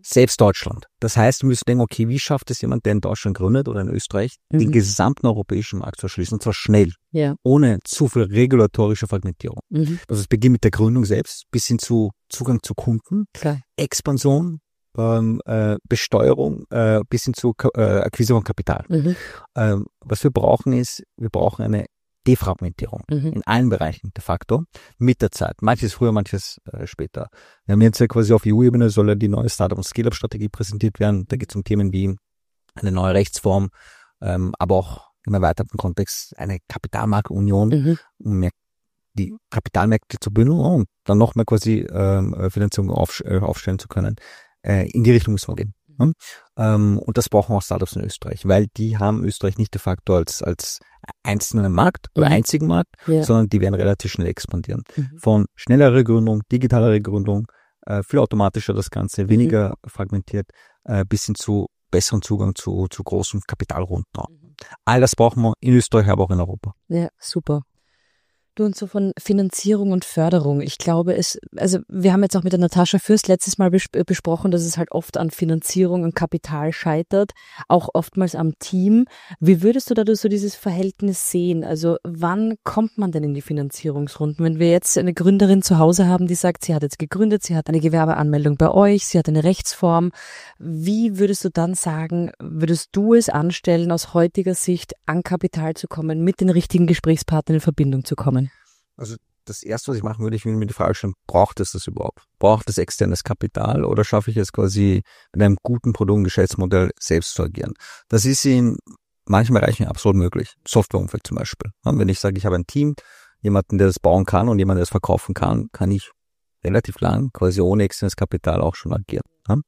Selbst Deutschland. Das heißt, wir müssen denken, okay, wie schafft es jemand, der in Deutschland gründet oder in Österreich, mhm. den gesamten europäischen Markt zu erschließen, und zwar schnell, ja. ohne zu viel regulatorische Fragmentierung. Mhm. Also es beginnt mit der Gründung selbst, bis hin zu Zugang zu Kunden, Klar. Expansion, ähm, äh, Besteuerung, äh, bis hin zu äh, Akquise von Kapital. Mhm. Ähm, was wir brauchen ist, wir brauchen eine Defragmentierung mhm. in allen Bereichen de facto mit der Zeit. Manches früher, manches äh, später. Wir haben jetzt ja quasi auf E U-Ebene soll ja die neue Startup- und Scale-Up-Strategie präsentiert werden. Da geht es um Themen wie eine neue Rechtsform, ähm, aber auch im erweiterten Kontext eine Kapitalmarktunion, mhm. um mehr die Kapitalmärkte zu bündeln und dann noch mehr quasi ähm, Finanzierung auf, äh, aufstellen zu können. Äh, in die Richtung müssen wir gehen. Mhm. Ähm, und das brauchen auch Startups in Österreich, weil die haben Österreich nicht de facto als als einzelnen Markt oder mhm. einzigen Markt, ja. sondern die werden relativ schnell expandieren. Mhm. Von schnellerer Gründung, digitaler Gründung, äh, viel automatischer das Ganze, weniger mhm. fragmentiert, äh, bis hin zu besseren Zugang zu zu großen Kapitalrunden. Mhm. All das brauchen wir in Österreich, aber auch in Europa. Ja, super. Du, und so von Finanzierung und Förderung. Ich glaube, es, also wir haben jetzt auch mit der Natascha Fürst letztes Mal bes- besprochen, dass es halt oft an Finanzierung und Kapital scheitert, auch oftmals am Team. Wie würdest du da so dieses Verhältnis sehen? Also wann kommt man denn in die Finanzierungsrunden? Wenn wir jetzt eine Gründerin zu Hause haben, die sagt, sie hat jetzt gegründet, sie hat eine Gewerbeanmeldung bei euch, sie hat eine Rechtsform. Wie würdest du dann sagen, würdest du es anstellen, aus heutiger Sicht an Kapital zu kommen, mit den richtigen Gesprächspartnern in Verbindung zu kommen? Also das Erste, was ich machen würde, ich würde mir die Frage stellen, braucht es das überhaupt? Braucht es externes Kapital oder schaffe ich es quasi mit einem guten Produkt- und Geschäftsmodell selbst zu agieren? Das ist in manchen Bereichen absolut möglich. Softwareumfeld zum Beispiel. Wenn ich sage, ich habe ein Team, jemanden, der das bauen kann und jemanden, der das verkaufen kann, kann ich relativ lang quasi ohne externes Kapital auch schon agieren.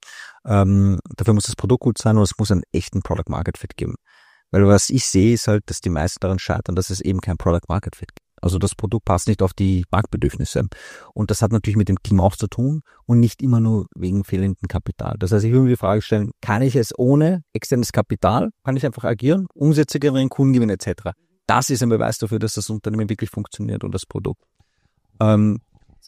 Ähm, dafür muss das Produkt gut sein und es muss einen echten Product-Market-Fit geben. Weil was ich sehe, ist halt, dass die meisten daran scheitern, dass es eben kein Product-Market-Fit gibt. Also das Produkt passt nicht auf die Marktbedürfnisse. Und das hat natürlich mit dem Team auch zu tun und nicht immer nur wegen fehlendem Kapital. Das heißt, ich würde mir die Frage stellen, kann ich es ohne externes Kapital, kann ich einfach agieren, Umsätze generieren, Kunden gewinnen et cetera. Das ist ein Beweis dafür, dass das Unternehmen wirklich funktioniert und das Produkt. Ähm,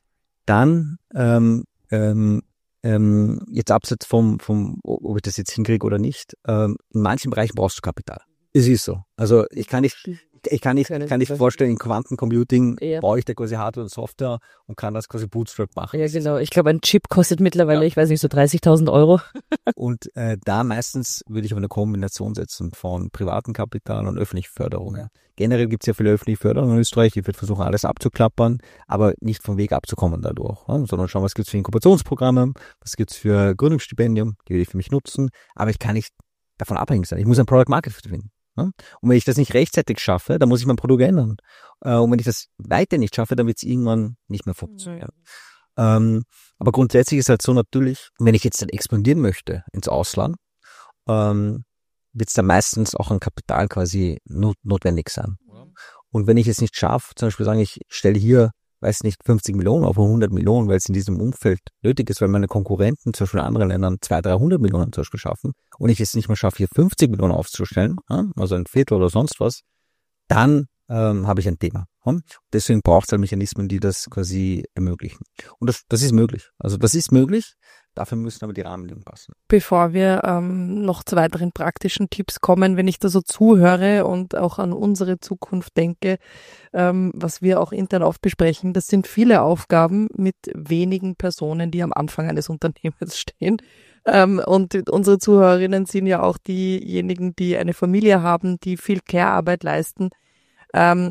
dann, ähm, ähm, ähm, jetzt abseits vom, vom, ob ich das jetzt hinkriege oder nicht, ähm, in manchen Bereichen brauchst du Kapital. Es ist so. Also ich kann nicht... Ich kann nicht, kann nicht vorstellen, in Quantencomputing ja. baue ich da quasi Hardware und Software und kann das quasi Bootstrap machen. Ja, genau. Ich glaube, ein Chip kostet mittlerweile, ja. ich weiß nicht, so dreißigtausend Euro. Und äh, da meistens würde ich auf eine Kombination setzen von privatem Kapital und öffentlicher Förderung. Ja. Generell gibt es ja viele öffentliche Förderungen in Österreich. Ich würde versuchen, alles abzuklappern, aber nicht vom Weg abzukommen dadurch, ja? sondern schauen, was gibt es für Inkubationsprogramme, was gibt es für Gründungsstipendium, die will ich für mich nutzen, aber ich kann nicht davon abhängig sein. Ich muss ein Product Market Fit finden. Und wenn ich das nicht rechtzeitig schaffe, dann muss ich mein Produkt ändern. Und wenn ich das weiter nicht schaffe, dann wird es irgendwann nicht mehr funktionieren. Mhm. Ähm, aber grundsätzlich ist halt so natürlich, wenn ich jetzt dann expandieren möchte ins Ausland, ähm, wird es dann meistens auch an Kapital quasi not- notwendig sein. Mhm. Und wenn ich es nicht schaffe, zum Beispiel sagen, ich stelle hier, weiß nicht, fünfzig Millionen auf hundert Millionen, weil es in diesem Umfeld nötig ist, weil meine Konkurrenten zum Beispiel in anderen Ländern zweihundert, dreihundert Millionen zum Beispiel schaffen und ich es nicht mehr schaffe, hier fünfzig Millionen aufzustellen, also ein Viertel oder sonst was, dann ähm, habe ich ein Thema. Deswegen braucht es halt Mechanismen, die das quasi ermöglichen. Und das, das ist möglich. Also das ist möglich. Dafür müssen aber die Rahmenbedingungen passen. Bevor wir ähm, noch zu weiteren praktischen Tipps kommen, wenn ich da so zuhöre und auch an unsere Zukunft denke, ähm, was wir auch intern oft besprechen, das sind viele Aufgaben mit wenigen Personen, die am Anfang eines Unternehmens stehen. Ähm, und unsere Zuhörerinnen sind ja auch diejenigen, die eine Familie haben, die viel Care-Arbeit leisten. Ähm,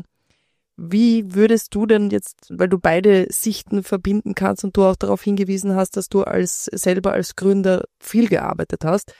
Wie würdest du denn jetzt, weil du beide Sichten verbinden kannst und du auch darauf hingewiesen hast, dass du als selber als Gründer viel gearbeitet hast,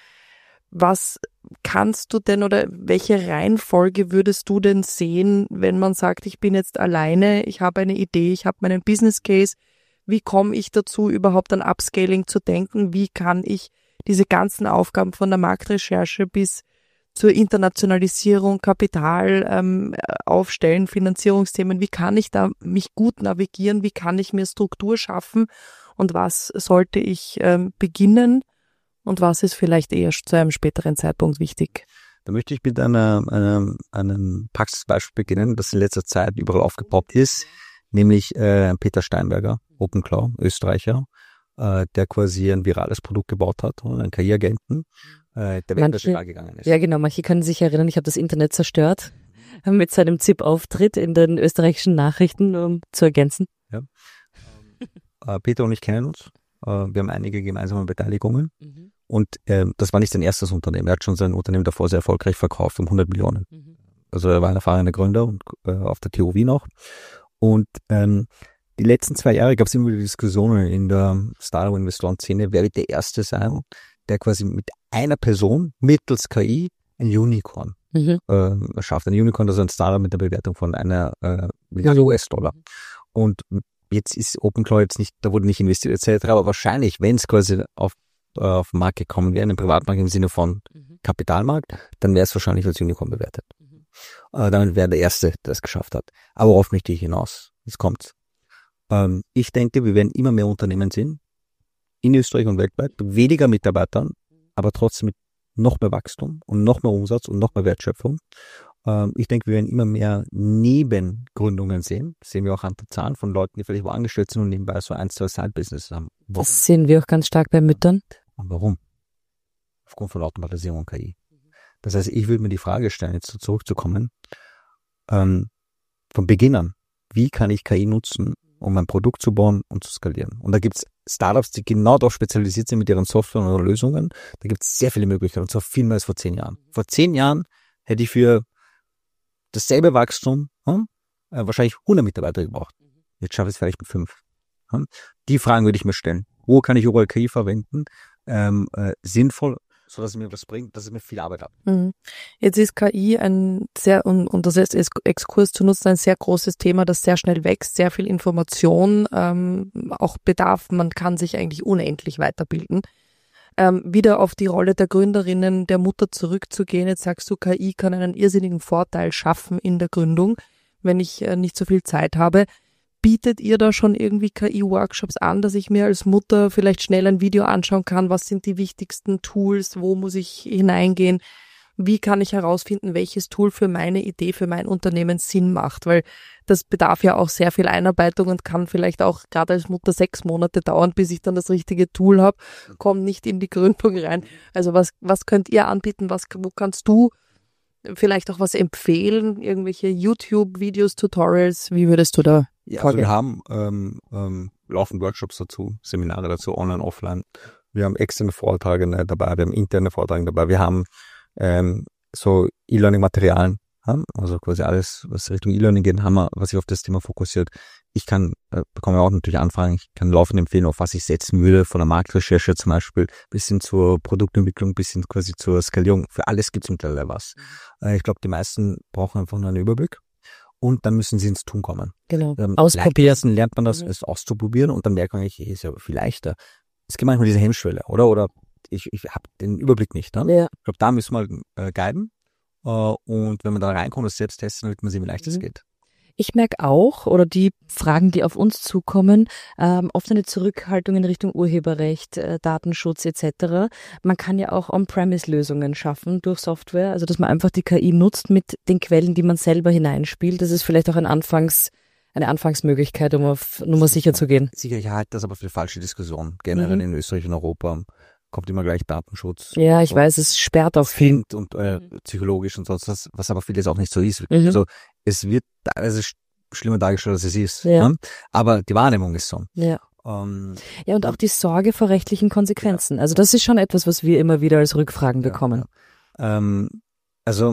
was kannst du denn oder welche Reihenfolge würdest du denn sehen, wenn man sagt, ich bin jetzt alleine, ich habe eine Idee, ich habe meinen Business Case, wie komme ich dazu, überhaupt an Upscaling zu denken, wie kann ich diese ganzen Aufgaben von der Marktrecherche bis zur Internationalisierung, Kapital ähm, aufstellen, Finanzierungsthemen, wie kann ich da mich gut navigieren, wie kann ich mir Struktur schaffen und was sollte ich ähm, beginnen und was ist vielleicht eher zu einem späteren Zeitpunkt wichtig? Da möchte ich mit einer, einer, einem Praxisbeispiel beginnen, das in letzter Zeit überall aufgepoppt ist, nämlich äh, Peter Steinberger, OpenClaw, Österreicher, äh, der quasi ein virales Produkt gebaut hat, einen K I-Agenten, äh, der Welt gegangen ist. Ja, genau. Manche können sich erinnern, ich habe das Internet zerstört mit seinem Z I P-Auftritt in den österreichischen Nachrichten, um zu ergänzen. Ja. äh, Peter und ich kennen uns. Äh, wir haben einige gemeinsame Beteiligungen. Mhm. Und äh, das war nicht sein erstes Unternehmen. Er hat schon sein Unternehmen davor sehr erfolgreich verkauft, um hundert Millionen. Mhm. Also er war ein erfahrener Gründer und äh, auf der T U Wien auch. Und ähm, die letzten zwei Jahre gab es immer wieder Diskussionen in der Startup-Investoren-Szene, wer wird der Erste sein, der quasi mit einer Person mittels K I ein Unicorn mhm. äh, schafft. Ein Unicorn, also ein Startup mit einer Bewertung von einer äh, Milliarde U S-Dollar. Und jetzt ist OpenClaw jetzt nicht, da wurde nicht investiert et cetera, aber wahrscheinlich, wenn es quasi auf, äh, auf den Markt gekommen wäre, in den Privatmarkt im Sinne von mhm. Kapitalmarkt, dann wäre es wahrscheinlich als Unicorn bewertet. Mhm. Äh, dann wäre der Erste, der es geschafft hat. Aber worauf möchte ich hinaus? Jetzt kommt's. Ähm, ich denke, wir werden immer mehr Unternehmen sehen, in Österreich und weltweit, weniger Mitarbeitern, aber trotzdem mit noch mehr Wachstum und noch mehr Umsatz und noch mehr Wertschöpfung. Ähm, ich denke, wir werden immer mehr Nebengründungen sehen. Das sehen wir auch an der Zahl von Leuten, die vielleicht wo angestellt sind und nebenbei so ein, zwei Side-Businesses haben. Warum? Das sehen wir auch ganz stark bei Müttern. Und warum? Aufgrund von Automatisierung und K I. Das heißt, ich würde mir die Frage stellen, jetzt so zurückzukommen, ähm, von Beginn an, wie kann ich K I nutzen, um ein Produkt zu bauen und zu skalieren? Und da gibt es Startups, die genau darauf spezialisiert sind mit ihren Software oder Lösungen. Da gibt es sehr viele Möglichkeiten, und zwar viel mehr als vor zehn Jahren. Vor zehn Jahren hätte ich für dasselbe Wachstum hm, äh, wahrscheinlich hundert Mitarbeiter gebraucht. Jetzt schaffe ich es vielleicht mit fünf. Hm. Die Fragen würde ich mir stellen. Wo kann ich überall K I verwenden? Ähm, äh, sinnvoll, so dass es mir was bringt, dass es mir viel Arbeit ab. Jetzt ist K I ein sehr, und, und das ist Exkurs zu nutzen, ein sehr großes Thema, das sehr schnell wächst, sehr viel Information ähm, auch bedarf. Man kann sich eigentlich unendlich weiterbilden. Ähm, wieder auf die Rolle der Gründerinnen, der Mutter zurückzugehen. Jetzt sagst du, K I kann einen irrsinnigen Vorteil schaffen in der Gründung, wenn ich äh, nicht so viel Zeit habe. Bietet ihr da schon irgendwie K I-Workshops an, dass ich mir als Mutter vielleicht schnell ein Video anschauen kann? Was sind die wichtigsten Tools? Wo muss ich hineingehen? Wie kann ich herausfinden, welches Tool für meine Idee, für mein Unternehmen Sinn macht? Weil das bedarf ja auch sehr viel Einarbeitung und kann vielleicht auch gerade als Mutter sechs Monate dauern, bis ich dann das richtige Tool habe. Komm nicht in die Gründung rein. Also was, was könnt ihr anbieten? Was, wo kannst du vielleicht auch was empfehlen? Irgendwelche YouTube-Videos, Tutorials? Wie würdest du da Ja, also wir haben ähm, ähm, laufend Workshops dazu, Seminare dazu, online, offline. Wir haben externe Vorträge dabei, wir haben interne Vorträge dabei, wir haben ähm, so E-Learning-Materialien, ja? Also quasi alles, was Richtung E-Learning geht, haben wir, was sich auf das Thema fokussiert. Ich kann, äh, bekomme auch natürlich Anfragen, ich kann laufend empfehlen, auf was ich setzen würde, von der Marktrecherche zum Beispiel, bis hin zur Produktentwicklung, bis hin quasi zur Skalierung. Für alles gibt es mittlerweile was. Mhm. Äh, ich glaube, die meisten brauchen einfach nur einen Überblick. Und dann müssen sie ins Tun kommen. Genau. Ähm, Ausprobieren. Lernt man das, mhm. es auszuprobieren und dann merkt man, hey, ist ja viel leichter. Es gibt manchmal diese Hemmschwelle, oder? Oder ich, ich habe den Überblick nicht. Ne? Ja. Ich glaube, da müssen wir äh, guiden. Äh, und wenn man da reinkommt und das selbst testen, dann wird man sehen, wie leicht es mhm. geht. Ich merke auch, oder die Fragen, die auf uns zukommen, ähm, oft eine Zurückhaltung in Richtung Urheberrecht, äh, Datenschutz et cetera. Man kann ja auch On-Premise-Lösungen schaffen durch Software, also dass man einfach die K I nutzt mit den Quellen, die man selber hineinspielt. Das ist vielleicht auch ein Anfangs, eine Anfangsmöglichkeit, um auf Nummer sicher zu gehen. Sicher, ich halte das aber für die falsche Diskussion. Generell mhm. in Österreich und Europa kommt immer gleich Datenschutz. Ja, ich weiß, es sperrt auch viel. Und äh, psychologisch und sonst was, was aber vieles auch nicht so ist. Mhm. Also es wird teilweise schlimmer dargestellt, als es ist. Ja. Ne? Aber die Wahrnehmung ist so. Ja. Um, ja, und auch die Sorge vor rechtlichen Konsequenzen. Ja. Also das ist schon etwas, was wir immer wieder als Rückfragen ja, bekommen. Ja. Ähm, also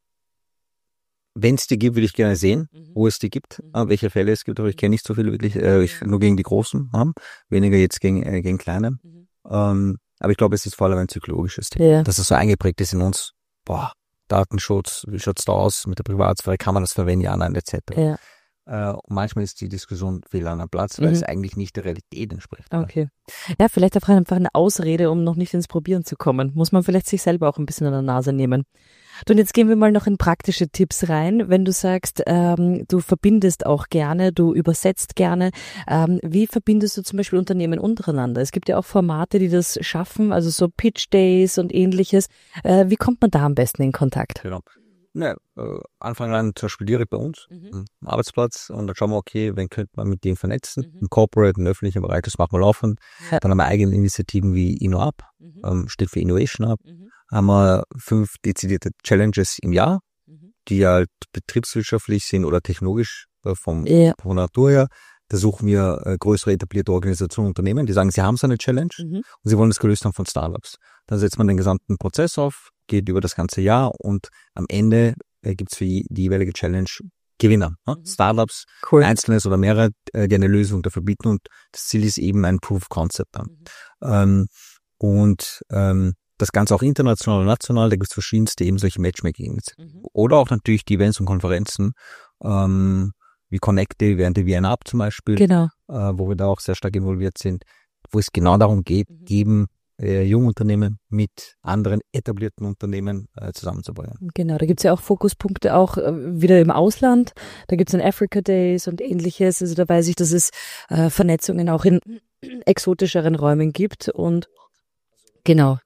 wenn es die gibt, würde ich gerne sehen, mhm. wo es die gibt, mhm. welche Fälle es gibt. Aber ich kenne nicht so viele wirklich, äh, ich, nur gegen die Großen, äh, weniger jetzt gegen, äh, gegen kleine. Mhm. Ähm, aber ich glaube, es ist vor allem ein psychologisches Thema, ja. dass es so eingeprägt ist in uns, boah, Datenschutz, wie schaut's da aus mit der Privatsphäre, kann man das verwenden, ja, nein, et cetera. Ja. Äh, und manchmal ist die Diskussion fehl an einem Platz, weil mhm. es eigentlich nicht der Realität entspricht. Okay. Ja, vielleicht einfach eine Ausrede, um noch nicht ins Probieren zu kommen. Muss man vielleicht sich selber auch ein bisschen an der Nase nehmen. Und jetzt gehen wir mal noch in praktische Tipps rein. Wenn du sagst, ähm, du verbindest auch gerne, du übersetzt gerne, ähm, wie verbindest du zum Beispiel Unternehmen untereinander? Es gibt ja auch Formate, die das schaffen, also so Pitch Days und ähnliches. Äh, wie kommt man da am besten in Kontakt? Genau. Ne, äh, Anfang an zum Beispiel direkt bei uns Mhm. am Arbeitsplatz und dann schauen wir, okay, wen könnte man mit dem vernetzen, Mhm. im Corporate, im öffentlichen Bereich, das machen wir laufend. Ja. Dann haben wir eigene Initiativen wie InnoUp, Mhm. ähm, steht für Innovation Up, Mhm. haben wir fünf dezidierte Challenges im Jahr, Mhm. die halt betriebswirtschaftlich sind oder technologisch äh, vom, Ja. von der Natur her. Da suchen wir äh, größere etablierte Organisationen, Unternehmen, die sagen, sie haben so eine Challenge Mhm. und sie wollen das gelöst haben von Startups. Dann setzt man den gesamten Prozess auf, geht über das ganze Jahr und am Ende äh, gibt es für die jeweilige Challenge Gewinner. Ne? Mhm. Startups, Cool. Einzelnes oder mehrere, äh, die eine Lösung dafür bieten und das Ziel ist eben ein Proof of Concept dann. Mhm. Ähm, und ähm, das Ganze auch international und national, da gibt es verschiedenste eben solche Matchmaking. Mhm. Oder auch natürlich die Events und Konferenzen, ähm, wie Connect Day während der Vienna Up zum Beispiel, Genau. äh, wo wir da auch sehr stark involviert sind, wo es genau darum geht, Mhm. eben äh, Jungunternehmen mit anderen etablierten Unternehmen äh, zusammenzubringen. Genau, da gibt's ja auch Fokuspunkte auch äh, wieder im Ausland. Da gibt's dann Africa Days und ähnliches. Also da weiß ich, dass es äh, Vernetzungen auch in exotischeren Räumen gibt. Und genau.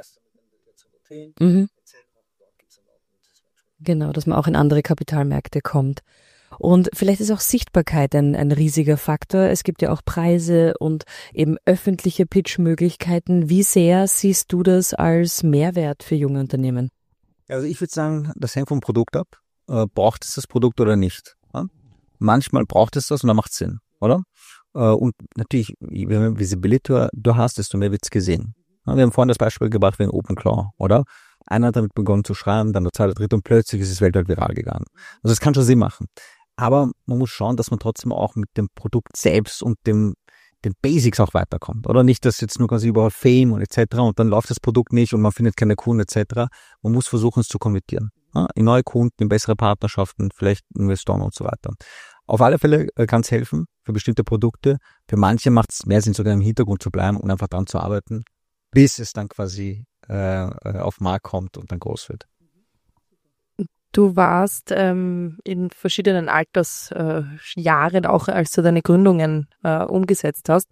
Mhm. Genau, dass man auch in andere Kapitalmärkte kommt. Und vielleicht ist auch Sichtbarkeit ein, ein riesiger Faktor. Es gibt ja auch Preise und eben öffentliche Pitch-Möglichkeiten. Wie sehr siehst du das als Mehrwert für junge Unternehmen? Also ich würde sagen, das hängt vom Produkt ab. Äh, braucht es das Produkt oder nicht? Ja? Manchmal braucht es das und dann macht es Sinn, oder? Äh, und natürlich, je mehr Visibility du hast, desto mehr wird's gesehen. Ja, wir haben vorhin das Beispiel gebracht wegen OpenClaw, oder? Einer hat damit begonnen zu schreiben, dann der zweite, dritte und plötzlich ist es weltweit viral gegangen. Also es kann schon Sinn machen. Aber man muss schauen, dass man trotzdem auch mit dem Produkt selbst und dem den Basics auch weiterkommt. Oder nicht, dass jetzt nur quasi überall Fame und et cetera und dann läuft das Produkt nicht und man findet keine Kunden et cetera. Man muss versuchen, es zu konvertieren. Ja, in neue Kunden, in bessere Partnerschaften, vielleicht Investoren und so weiter. Auf alle Fälle kann es helfen für bestimmte Produkte. Für manche macht es mehr Sinn, sogar im Hintergrund zu bleiben und einfach dran zu arbeiten, bis es dann quasi äh, auf den Markt kommt und dann groß wird. Du warst ähm, in verschiedenen Altersjahren, äh, auch als du deine Gründungen äh, umgesetzt hast.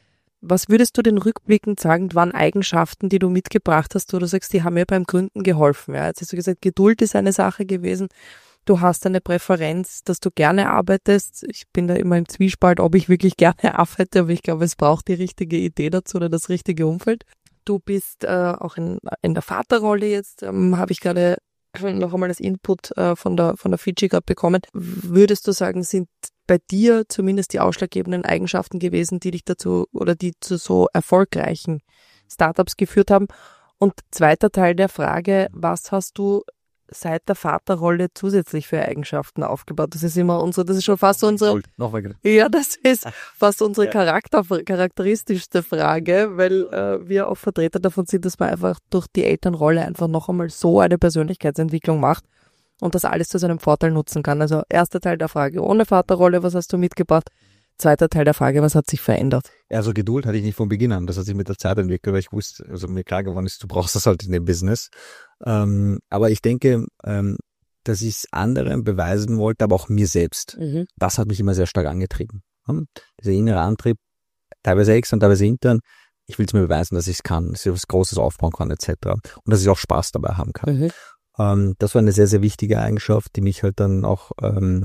Was würdest du denn rückblickend sagen, waren Eigenschaften, die du mitgebracht hast, wo du sagst, die haben mir beim Gründen geholfen? Ja, jetzt hast du gesagt, Geduld ist eine Sache gewesen. Du hast eine Präferenz, dass du gerne arbeitest. Ich bin da immer im Zwiespalt, ob ich wirklich gerne arbeite, aber ich glaube, es braucht die richtige Idee dazu oder das richtige Umfeld. Du bist äh, auch in, in der Vaterrolle jetzt, ähm, habe ich gerade noch einmal das Input äh, von der von der Fiji gerade bekommen. Würdest du sagen, sind bei dir zumindest die ausschlaggebenden Eigenschaften gewesen, die dich dazu oder die zu so erfolgreichen Startups geführt haben? Und zweiter Teil der Frage, was hast du seit der Vaterrolle zusätzlich für Eigenschaften aufgebaut? Das ist immer unsere, das ist schon fast unsere, Noch mal. ja, das ist fast unsere Ja. Charakter, charakteristischste Frage, weil äh, wir auch Vertreter davon sind, dass man einfach durch die Elternrolle einfach noch einmal so eine Persönlichkeitsentwicklung macht und das alles zu seinem Vorteil nutzen kann. Also erster Teil der Frage, ohne Vaterrolle, was hast du mitgebracht? Zweiter Teil der Frage, was hat sich verändert? Also Geduld hatte ich nicht von Beginn an. Das hat sich mit der Zeit entwickelt, weil ich wusste, also mir klar geworden ist, du brauchst das halt in dem Business. Ähm, aber ich denke, ähm, dass ich es anderen beweisen wollte, aber auch mir selbst. Mhm. Das hat mich immer sehr stark angetrieben. Hm? Dieser innere Antrieb, teilweise extern, teilweise intern. Ich will es mir beweisen, dass ich es kann, dass ich was Großes aufbauen kann et cetera. Und dass ich auch Spaß dabei haben kann. Mhm. Ähm, das war eine sehr, sehr wichtige Eigenschaft, die mich halt dann auch ähm,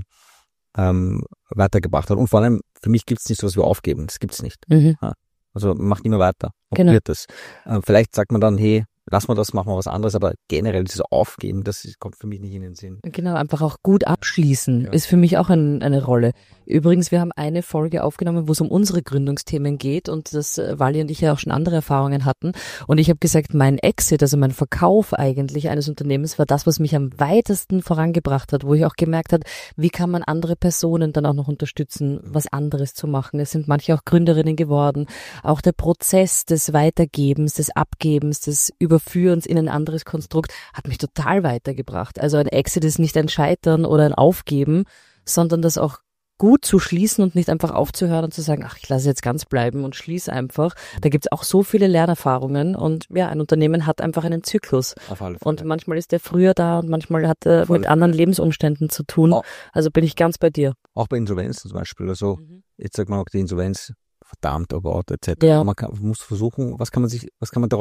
ähm, weitergebracht hat. Und vor allem, für mich gibt es nicht so was wie aufgeben. Das gibt's nicht. Mhm. Also macht immer weiter. Genau. Probiert das. Äh, vielleicht sagt man dann, hey, lass mal das, machen wir was anderes, aber generell dieses Aufgeben, das ist- kommt für mich nicht in den Sinn. Genau, einfach auch gut abschließen Ja. ist für mich auch ein, eine Rolle. Übrigens, wir haben eine Folge aufgenommen, wo es um unsere Gründungsthemen geht und das äh, Wally und ich ja auch schon andere Erfahrungen hatten. Und ich habe gesagt, mein Exit, also mein Verkauf eigentlich eines Unternehmens, war das, was mich am weitesten vorangebracht hat, wo ich auch gemerkt habe, wie kann man andere Personen dann auch noch unterstützen, was anderes zu machen. Es sind manche auch Gründerinnen geworden. Auch der Prozess des Weitergebens, des Abgebens, des Überführens in ein anderes Konstrukt hat mich total weitergebracht. Also ein Exit ist nicht ein Scheitern oder ein Aufgeben, sondern das auch gut zu schließen und nicht einfach aufzuhören und zu sagen, ach, ich lasse jetzt ganz bleiben und schließe einfach. Da gibt es auch so viele Lernerfahrungen und ja, ein Unternehmen hat einfach einen Zyklus. Auf alle Fälle. Und manchmal ist der früher da und manchmal hat er Auf alle mit anderen Lebensumständen zu tun. Oh. Also bin ich ganz bei dir. Auch bei Insolvenzen zum Beispiel. Also Mhm. jetzt sagt man auch die Insolvenz, verdammt, oh Gott, et cetera. Ja. Aber man kann, man muss versuchen, was kann man sich, was kann man daraus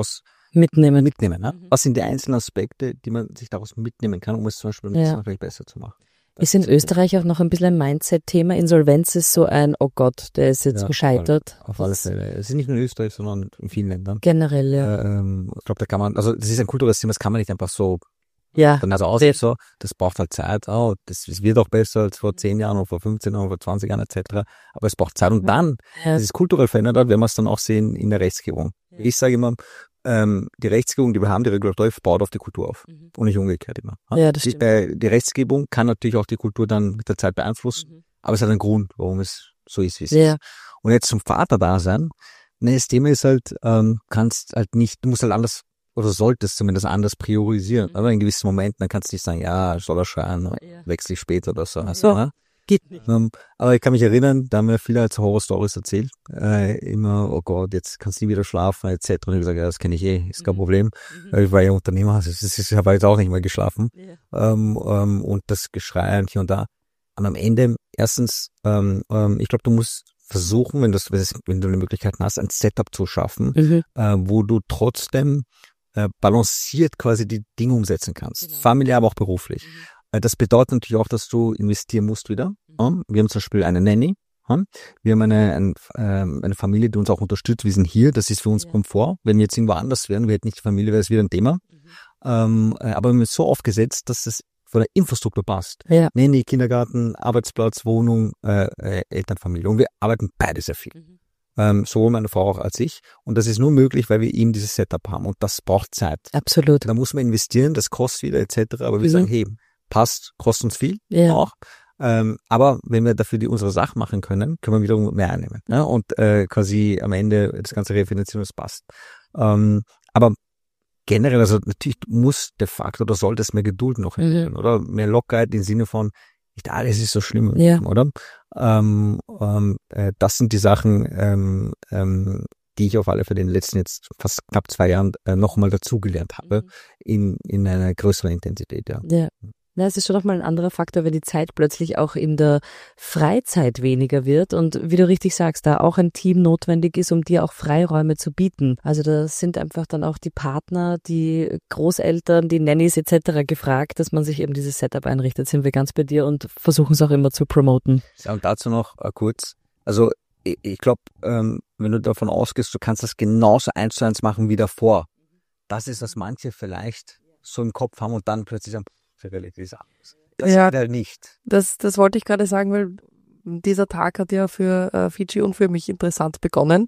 mitnehmen. mitnehmen. Ne? Mhm. Was sind die einzelnen Aspekte, die man sich daraus mitnehmen kann, um es zum Beispiel Ja. natürlich besser zu machen? Ist in Österreich auch noch ein bisschen ein Mindset-Thema. Insolvenz ist so ein, oh Gott, der ist jetzt Ja, gescheitert. Auf alle Fälle. Es ist nicht nur in Österreich, sondern in vielen Ländern. Generell, ja. Äh, ähm, ich glaube, da kann man, also das ist ein kulturelles Thema, das kann man nicht einfach so Ja, dann also aussehen, so, das braucht halt Zeit, oh, das, das wird auch besser als vor zehn Jahren oder vor fünfzehn Jahren, vor zwanzig Jahren et cetera. Aber es braucht Zeit und dann, ja. das ist kulturell verändert hat, werden wir es dann auch sehen in der Rechtsgebung. Ja. Ich sage immer, ähm, die Rechtsgebung, die wir haben, die Regulatorif, baut auf die Kultur auf Mhm. und nicht umgekehrt immer. Ja, das die, stimmt. äh, die Rechtsgebung kann natürlich auch die Kultur dann mit der Zeit beeinflussen, Mhm. aber es hat einen Grund, warum es so ist, wie es Ja. ist. Und jetzt zum Vaterdasein, ne, das Thema ist halt, ähm, kannst halt nicht, du musst halt anders oder solltest zumindest anders priorisieren. Mhm. Aber in gewissen Momenten, dann kannst du nicht sagen, ja, soll er schreien, Ja. wechsle ich später oder so. Ja. Also, ne? Geht nicht. Ähm, aber ich kann mich erinnern, da haben mir viele als Horror-Stories erzählt. Äh, immer, oh Gott, jetzt kannst du nie wieder schlafen, et cetera. Und ich habe gesagt, ja, das kenne ich eh, ist kein Mhm. Problem. Mhm. Weil ich war ja Unternehmer, also das ist, ich habe jetzt auch nicht mehr geschlafen. Ja. Ähm, ähm, und das Geschrei und hier und da. Und am Ende, erstens, ähm, ähm, ich glaube, du musst versuchen, wenn, das, wenn du eine Möglichkeit hast, ein Setup zu schaffen, Mhm. äh, wo du trotzdem äh, balanciert quasi die Dinge umsetzen kannst. Genau. Familiär, aber auch beruflich. Mhm. Äh, das bedeutet natürlich auch, dass du investieren musst wieder. Ja? Wir haben zum Beispiel eine Nanny. Ja? Wir haben eine, ein, ähm, eine Familie, die uns auch unterstützt. Wir sind hier. Das ist für uns Ja. Komfort. Wenn wir jetzt irgendwo anders wären, wir hätten nicht die Familie, wäre es wieder ein Thema. Mhm. Ähm, äh, aber wir haben es so aufgesetzt, dass es von der Infrastruktur passt. Ja. Nanny, Kindergarten, Arbeitsplatz, Wohnung, äh, äh, Elternfamilie. Und wir arbeiten beide sehr viel. Mhm. Ähm, sowohl meine Frau auch als ich. Und das ist nur möglich, weil wir eben dieses Setup haben. Und das braucht Zeit. Absolut. Da muss man investieren, das kostet wieder et cetera. Aber wir Mhm. sagen, hey, passt, kostet uns viel Ja. auch. Ähm, aber wenn wir dafür die unsere Sache machen können, können wir wiederum mehr einnehmen. Ne? Und äh, quasi am Ende das ganze refinanzieren, das passt. Ähm, aber generell, also natürlich muss de facto oder sollte es mehr Geduld noch Mhm. entwickeln, oder? Mehr Lockerheit im Sinne von, nicht alles ist so schlimm, Ja. oder? Ähm, ähm, äh, das sind die Sachen, ähm, ähm, die ich auf alle Fälle in den letzten jetzt fast knapp zwei Jahren äh, nochmal dazugelernt habe, Mhm. in, in einer größeren Intensität, ja. Ja. Na, es ist schon nochmal ein anderer Faktor, wenn die Zeit plötzlich auch in der Freizeit weniger wird und wie du richtig sagst, da auch ein Team notwendig ist, um dir auch Freiräume zu bieten. Also da sind einfach dann auch die Partner, die Großeltern, die Nannies et cetera gefragt, dass man sich eben dieses Setup einrichtet. Sind wir ganz bei dir und versuchen es auch immer zu promoten. Ja, und dazu noch äh, kurz, also ich, ich glaube, ähm, wenn du davon ausgehst, du kannst das genauso eins zu eins machen wie davor. Das ist, was manche vielleicht so im Kopf haben und dann plötzlich sagen, die Realität ist anders. Das Ja. geht halt nicht. Das, das wollte ich gerade sagen, weil dieser Tag hat ja für äh, Fidschi und für mich interessant begonnen.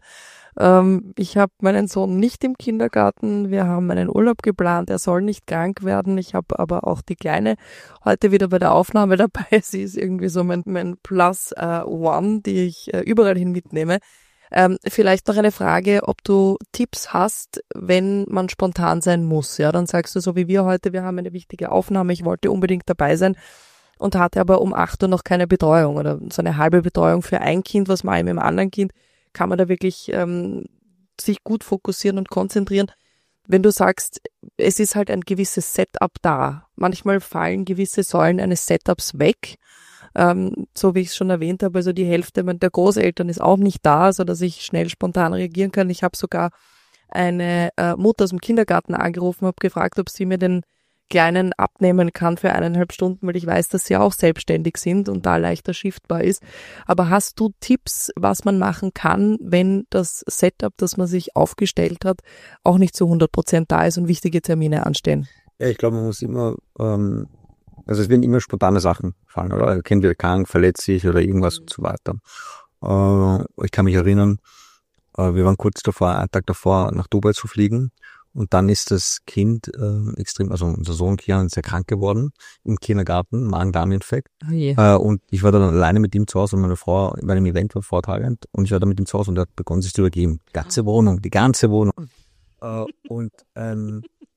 Ähm, ich habe meinen Sohn nicht im Kindergarten, wir haben einen Urlaub geplant, er soll nicht krank werden. Ich habe aber auch die Kleine heute wieder bei der Aufnahme dabei. Sie ist irgendwie so mein, mein Plus äh, One, die ich äh, überall hin mitnehme. Ähm, vielleicht noch eine Frage, ob du Tipps hast, wenn man spontan sein muss. Ja, dann sagst du so wie wir heute, wir haben eine wichtige Aufnahme, ich wollte unbedingt dabei sein und hatte aber um acht Uhr noch keine Betreuung oder so eine halbe Betreuung für ein Kind, was mache ich mit dem anderen Kind? Kann man da wirklich ähm, sich gut fokussieren und konzentrieren? Wenn du sagst, es ist halt ein gewisses Setup da. Manchmal fallen gewisse Säulen eines Setups weg. Ähm, so wie ich es schon erwähnt habe, also die Hälfte der Großeltern ist auch nicht da, so dass ich schnell spontan reagieren kann. Ich habe sogar eine äh, Mutter aus dem Kindergarten angerufen, habe gefragt, ob sie mir den Kleinen abnehmen kann für eineinhalb Stunden, weil ich weiß, dass sie auch selbstständig sind und da leichter shiftbar ist. Aber hast du Tipps, was man machen kann, wenn das Setup, das man sich aufgestellt hat, auch nicht zu hundert Prozent da ist und wichtige Termine anstehen? Ja, ich glaube, man muss immer, ähm, also es werden immer spontane Sachen fallen, oder? Kind wird krank, verletzt sich oder irgendwas und so weiter. Äh, ich kann mich erinnern, äh, wir waren kurz davor, einen Tag davor, nach Dubai zu fliegen. Und dann ist das Kind äh, extrem, also unser Sohn Kian ist sehr krank geworden im Kindergarten, Magen-Darm-Infekt. Oh je. Äh, und ich war dann alleine mit ihm zu Hause und meine Frau bei einem Event war vortragend und ich war dann mit ihm zu Hause und er hat begonnen, sich zu übergeben. Die ganze Wohnung, die ganze Wohnung. Äh, und ähm,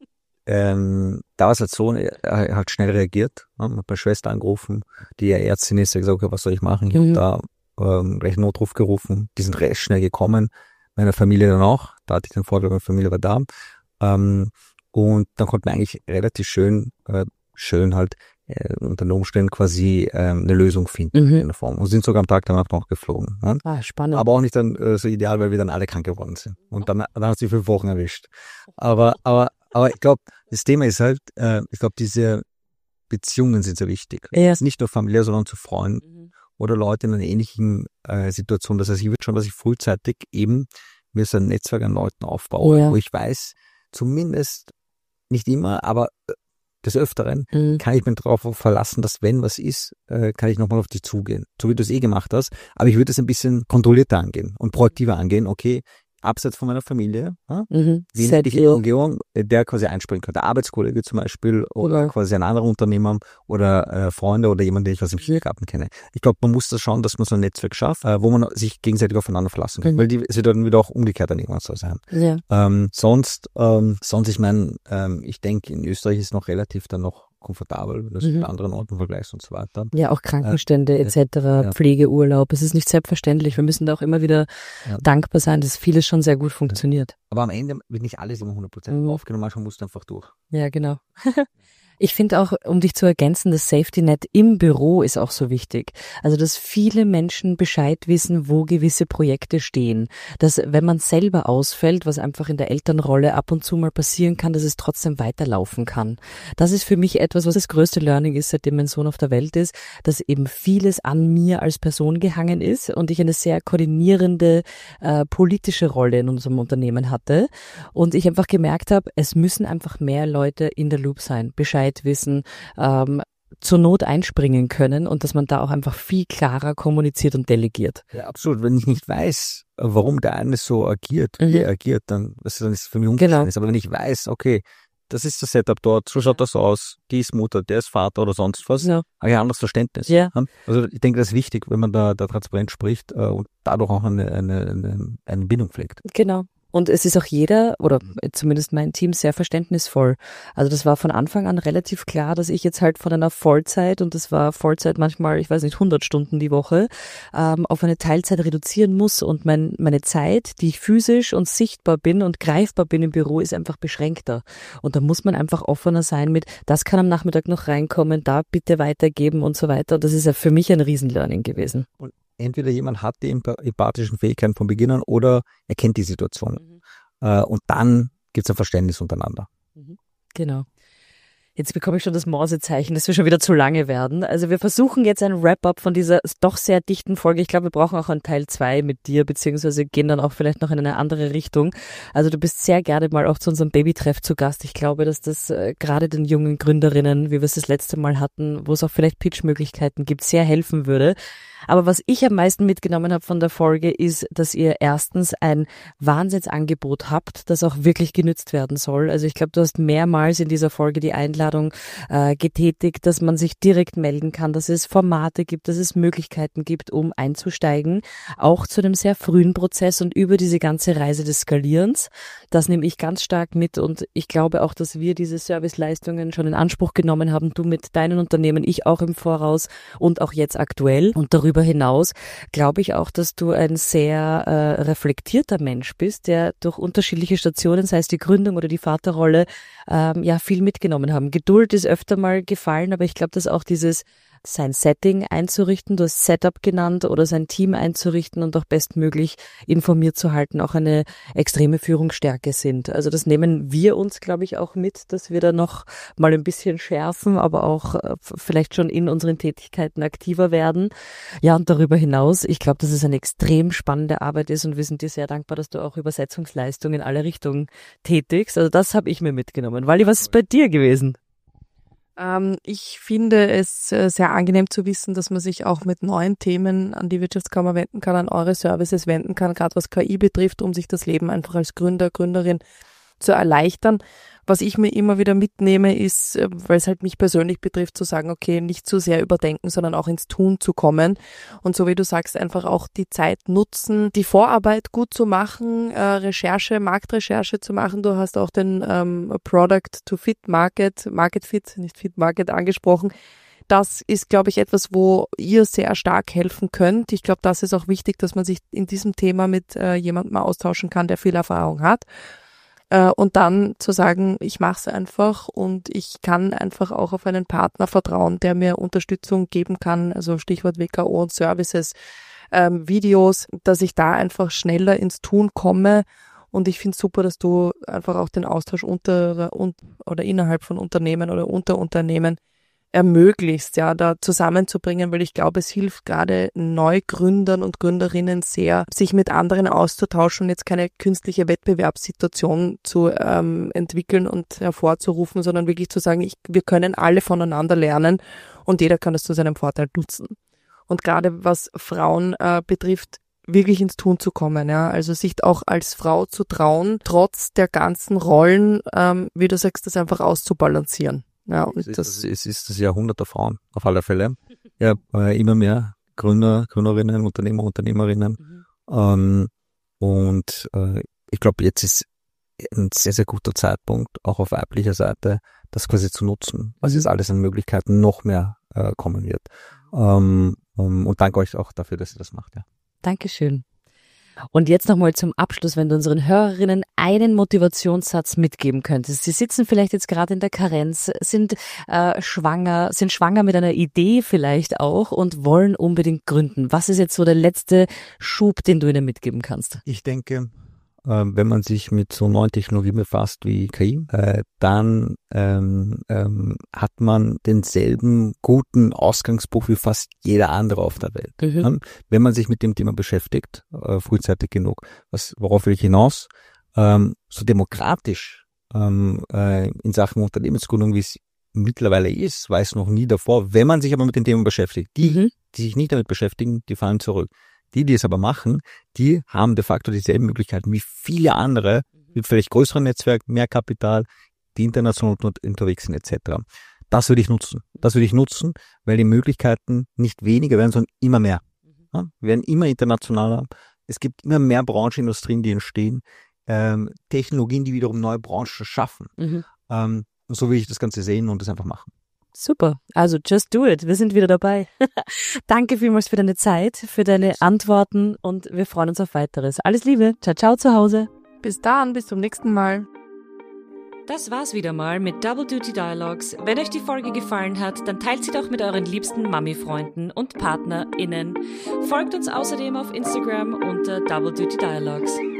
ähm, da war es halt so, er hat schnell reagiert, ne, hat meine Schwester angerufen, die ja Ärztin ist, er hat gesagt, okay, was soll ich machen? Ich Mhm. habe da ähm, gleich einen Notruf gerufen, die sind recht schnell gekommen, meine Familie dann auch, da hatte ich den Vorteil, meine Familie war da. Ähm, und dann konnten wir eigentlich relativ schön, äh, schön halt äh, unter den Umständen quasi ähm, eine Lösung finden Mhm. in der Form. Und sind sogar am Tag danach noch geflogen. Ja? Ah, spannend. Aber auch nicht dann äh, so ideal, weil wir dann alle krank geworden sind. Und dann, dann hat sie fünf Wochen erwischt. Aber, aber, aber ich glaube, das Thema ist halt, äh, ich glaube, diese Beziehungen sind sehr wichtig. Ja. Nicht nur familiär, sondern zu Freunden Mhm. oder Leute in einer ähnlichen äh, Situation. Das heißt, ich würde schon, dass ich frühzeitig eben mir so ein Netzwerk an Leuten aufbaue, Oh ja. wo ich weiß, zumindest nicht immer, aber äh, des Öfteren Mhm. kann ich mich darauf verlassen, dass wenn was ist, äh, kann ich nochmal auf dich zugehen. So wie du es eh gemacht hast. Aber ich würde es ein bisschen kontrollierter angehen und proaktiver angehen. Okay, abseits von meiner Familie, ja, Mhm. wen Seid ich ihr- in Umgebung, äh, der quasi einspringen könnte. Arbeitskollege zum Beispiel oder Oder- quasi ein anderer Unternehmer oder äh, Freunde oder jemand, den ich aus dem Kindergarten kenne. Ich glaube, man muss das schauen, dass man so ein Netzwerk schafft, äh, wo man sich gegenseitig aufeinander verlassen kann. Mhm. Weil die Situationen wieder auch umgekehrt dann irgendwann so sein. Ja. Ähm, sonst, ähm, sonst, ich meine, ähm, ich denke, in Österreich ist noch relativ dann noch komfortabel, wenn du das Mhm. mit anderen Orten vergleichst und so weiter. Ja, auch Krankenstände et cetera, ja. Pflegeurlaub. Es ist nicht selbstverständlich. Wir müssen da auch immer wieder Ja. dankbar sein, dass vieles schon sehr gut funktioniert. Aber am Ende wird nicht alles immer hundert Prozent Mhm. aufgenommen, manchmal musst du einfach durch. Ja, genau. Ich finde auch, um dich zu ergänzen, das Safety Net im Büro ist auch so wichtig. Also, dass viele Menschen Bescheid wissen, wo gewisse Projekte stehen. Dass, wenn man selber ausfällt, was einfach in der Elternrolle ab und zu mal passieren kann, dass es trotzdem weiterlaufen kann. Das ist für mich etwas, was das größte Learning ist, seitdem mein Sohn auf der Welt ist, dass eben vieles an mir als Person gehangen ist und ich eine sehr koordinierende äh, politische Rolle in unserem Unternehmen hatte. Und ich einfach gemerkt habe, es müssen einfach mehr Leute in der Loop sein, Bescheid wissen, ähm, zur Not einspringen können und dass man da auch einfach viel klarer kommuniziert und delegiert. Ja, absolut. Wenn ich nicht weiß, warum der eine so agiert, Mhm. wie er agiert, dann, das ist, dann ist es für mich Genau. unverständlich. Aber wenn ich weiß, okay, das ist das Setup dort, so schaut das aus, die ist Mutter, der ist Vater oder sonst was, Ja. habe ich ein anderes Verständnis. Ja. Also ich denke, das ist wichtig, wenn man da, da transparent spricht äh, und dadurch auch eine, eine, eine, eine Bindung pflegt. Genau. Und es ist auch jeder, oder zumindest mein Team, sehr verständnisvoll. Also das war von Anfang an relativ klar, dass ich jetzt halt von einer Vollzeit, und das war Vollzeit manchmal, ich weiß nicht, hundert Stunden die Woche, ähm, auf eine Teilzeit reduzieren muss. Und mein, meine Zeit, die ich physisch und sichtbar bin und greifbar bin im Büro, ist einfach beschränkter. Und da muss man einfach offener sein mit, das kann am Nachmittag noch reinkommen, da bitte weitergeben und so weiter. Und das ist ja für mich ein Riesenlearning gewesen. Entweder jemand hat die emp- empathischen Fähigkeiten von Beginn an oder er kennt die Situation. Äh, und dann gibt es ein Verständnis untereinander. Genau. Jetzt bekomme ich schon das Morsezeichen, dass wir schon wieder zu lange werden. Also wir versuchen jetzt ein Wrap-up von dieser doch sehr dichten Folge. Ich glaube, wir brauchen auch einen Teil zwei mit dir, beziehungsweise gehen dann auch vielleicht noch in eine andere Richtung. Also du bist sehr gerne mal auch zu unserem Babytreff zu Gast. Ich glaube, dass das äh, gerade den jungen Gründerinnen, wie wir es das letzte Mal hatten, wo es auch vielleicht Pitchmöglichkeiten gibt, sehr helfen würde. Aber was ich am meisten mitgenommen habe von der Folge ist, dass ihr erstens ein Wahnsinnsangebot habt, das auch wirklich genützt werden soll. Also ich glaube, du hast mehrmals in dieser Folge die Einladung äh, getätigt, dass man sich direkt melden kann, dass es Formate gibt, dass es Möglichkeiten gibt, um einzusteigen, auch zu einem sehr frühen Prozess und über diese ganze Reise des Skalierens. Das nehme ich ganz stark mit und ich glaube auch, dass wir diese Serviceleistungen schon in Anspruch genommen haben, du mit deinen Unternehmen, ich auch im Voraus und auch jetzt aktuell. Und darüber hinaus glaube ich auch, dass du ein sehr äh, reflektierter Mensch bist, der durch unterschiedliche Stationen, sei es die Gründung oder die Vaterrolle, ähm, ja viel mitgenommen haben. Geduld ist öfter mal gefallen, aber ich glaube, dass auch dieses sein Setting einzurichten, du hast Setup genannt, oder sein Team einzurichten und auch bestmöglich informiert zu halten, auch eine extreme Führungsstärke sind. Also das nehmen wir uns, glaube ich, auch mit, dass wir da noch mal ein bisschen schärfen, aber auch äh, vielleicht schon in unseren Tätigkeiten aktiver werden. Ja, und darüber hinaus, ich glaube, dass es eine extrem spannende Arbeit ist und wir sind dir sehr dankbar, dass du auch Übersetzungsleistungen in alle Richtungen tätigst. Also das habe ich mir mitgenommen. Wally, was ist bei dir gewesen? Ähm, ich finde es äh, sehr angenehm zu wissen, dass man sich auch mit neuen Themen an die Wirtschaftskammer wenden kann, an eure Services wenden kann, gerade was K I betrifft, um sich das Leben einfach als Gründer, Gründerin zu erleichtern. Was ich mir immer wieder mitnehme, ist, äh, weil es halt mich persönlich betrifft, zu sagen, okay, nicht zu sehr überdenken, sondern auch ins Tun zu kommen. Und so wie du sagst, einfach auch die Zeit nutzen, die Vorarbeit gut zu machen, äh, Recherche, Marktrecherche zu machen. Du hast auch den ähm, Product to Fit Market, Market Fit, nicht Fit Market angesprochen. Das ist, glaube ich, etwas, wo ihr sehr stark helfen könnt. Ich glaube, das ist auch wichtig, dass man sich in diesem Thema mit äh, jemandem austauschen kann, der viel Erfahrung hat. Äh, und dann zu sagen, ich mache es einfach und ich kann einfach auch auf einen Partner vertrauen, der mir Unterstützung geben kann, also Stichwort W K O und Services, ähm, Videos, dass ich da einfach schneller ins Tun komme. Und ich finde es super, dass du einfach auch den Austausch unter oder innerhalb von Unternehmen oder unter Unternehmen ermöglichst, ja, da zusammenzubringen, weil ich glaube, es hilft gerade Neugründern und Gründerinnen sehr, sich mit anderen auszutauschen und jetzt keine künstliche Wettbewerbssituation zu ähm, entwickeln und hervorzurufen, sondern wirklich zu sagen, ich, wir können alle voneinander lernen und jeder kann das zu seinem Vorteil nutzen. Und gerade was Frauen äh, betrifft, wirklich ins Tun zu kommen, ja, also sich auch als Frau zu trauen, trotz der ganzen Rollen, ähm, wie du sagst, das einfach auszubalancieren. Ja, und es, ist, das, es ist das Jahrhundert der Frauen, auf alle Fälle. Ja, äh, immer mehr Gründer, Gründerinnen, Unternehmer, Unternehmerinnen. Mhm. Ähm, und äh, ich glaube, jetzt ist ein sehr, sehr guter Zeitpunkt, auch auf weiblicher Seite, das quasi zu nutzen. Was jetzt alles an Möglichkeiten noch mehr äh, kommen wird. Ähm, um, und danke euch auch dafür, dass ihr das macht. Ja. Dankeschön. Und jetzt nochmal zum Abschluss, wenn du unseren Hörerinnen einen Motivationssatz mitgeben könntest. Sie sitzen vielleicht jetzt gerade in der Karenz, sind äh, schwanger, sind schwanger mit einer Idee vielleicht auch und wollen unbedingt gründen. Was ist jetzt so der letzte Schub, den du ihnen mitgeben kannst? Ich denke, äh, wenn man sich mit so neuen Technologien befasst wie K I, äh, dann ähm, ähm, hat man denselben guten Ausgangspunkt wie fast jeder andere auf der Welt. Mhm. Ja? Wenn man sich mit dem Thema beschäftigt, äh, frühzeitig genug, was, worauf will ich hinaus? Ähm, so demokratisch ähm, äh, in Sachen Unternehmensgründung, wie es mittlerweile ist, war es noch nie davor. Wenn man sich aber mit dem Thema beschäftigt, die, mhm. die sich nicht damit beschäftigen, die fallen zurück. Die, die es aber machen, die haben de facto dieselben Möglichkeiten wie viele andere, mit vielleicht größeren Netzwerken, mehr Kapital, die international unterwegs sind et cetera. Das würde ich nutzen. Das würde ich nutzen, weil die Möglichkeiten nicht weniger werden, sondern immer mehr. Ja, wir werden immer internationaler. Es gibt immer mehr Branchenindustrien, die entstehen, ähm, Technologien, die wiederum neue Branchen schaffen. Mhm. Ähm, und so will ich das Ganze sehen und das einfach machen. Super, also just do it, wir sind wieder dabei. Danke vielmals für deine Zeit, für deine Antworten und wir freuen uns auf Weiteres. Alles Liebe, ciao, ciao zu Hause. Bis dann, bis zum nächsten Mal. Das war's wieder mal mit Double Duty Dialogues. Wenn euch die Folge gefallen hat, dann teilt sie doch mit euren liebsten Mami-Freunden und PartnerInnen. Folgt uns außerdem auf Instagram unter Double Duty Dialogues.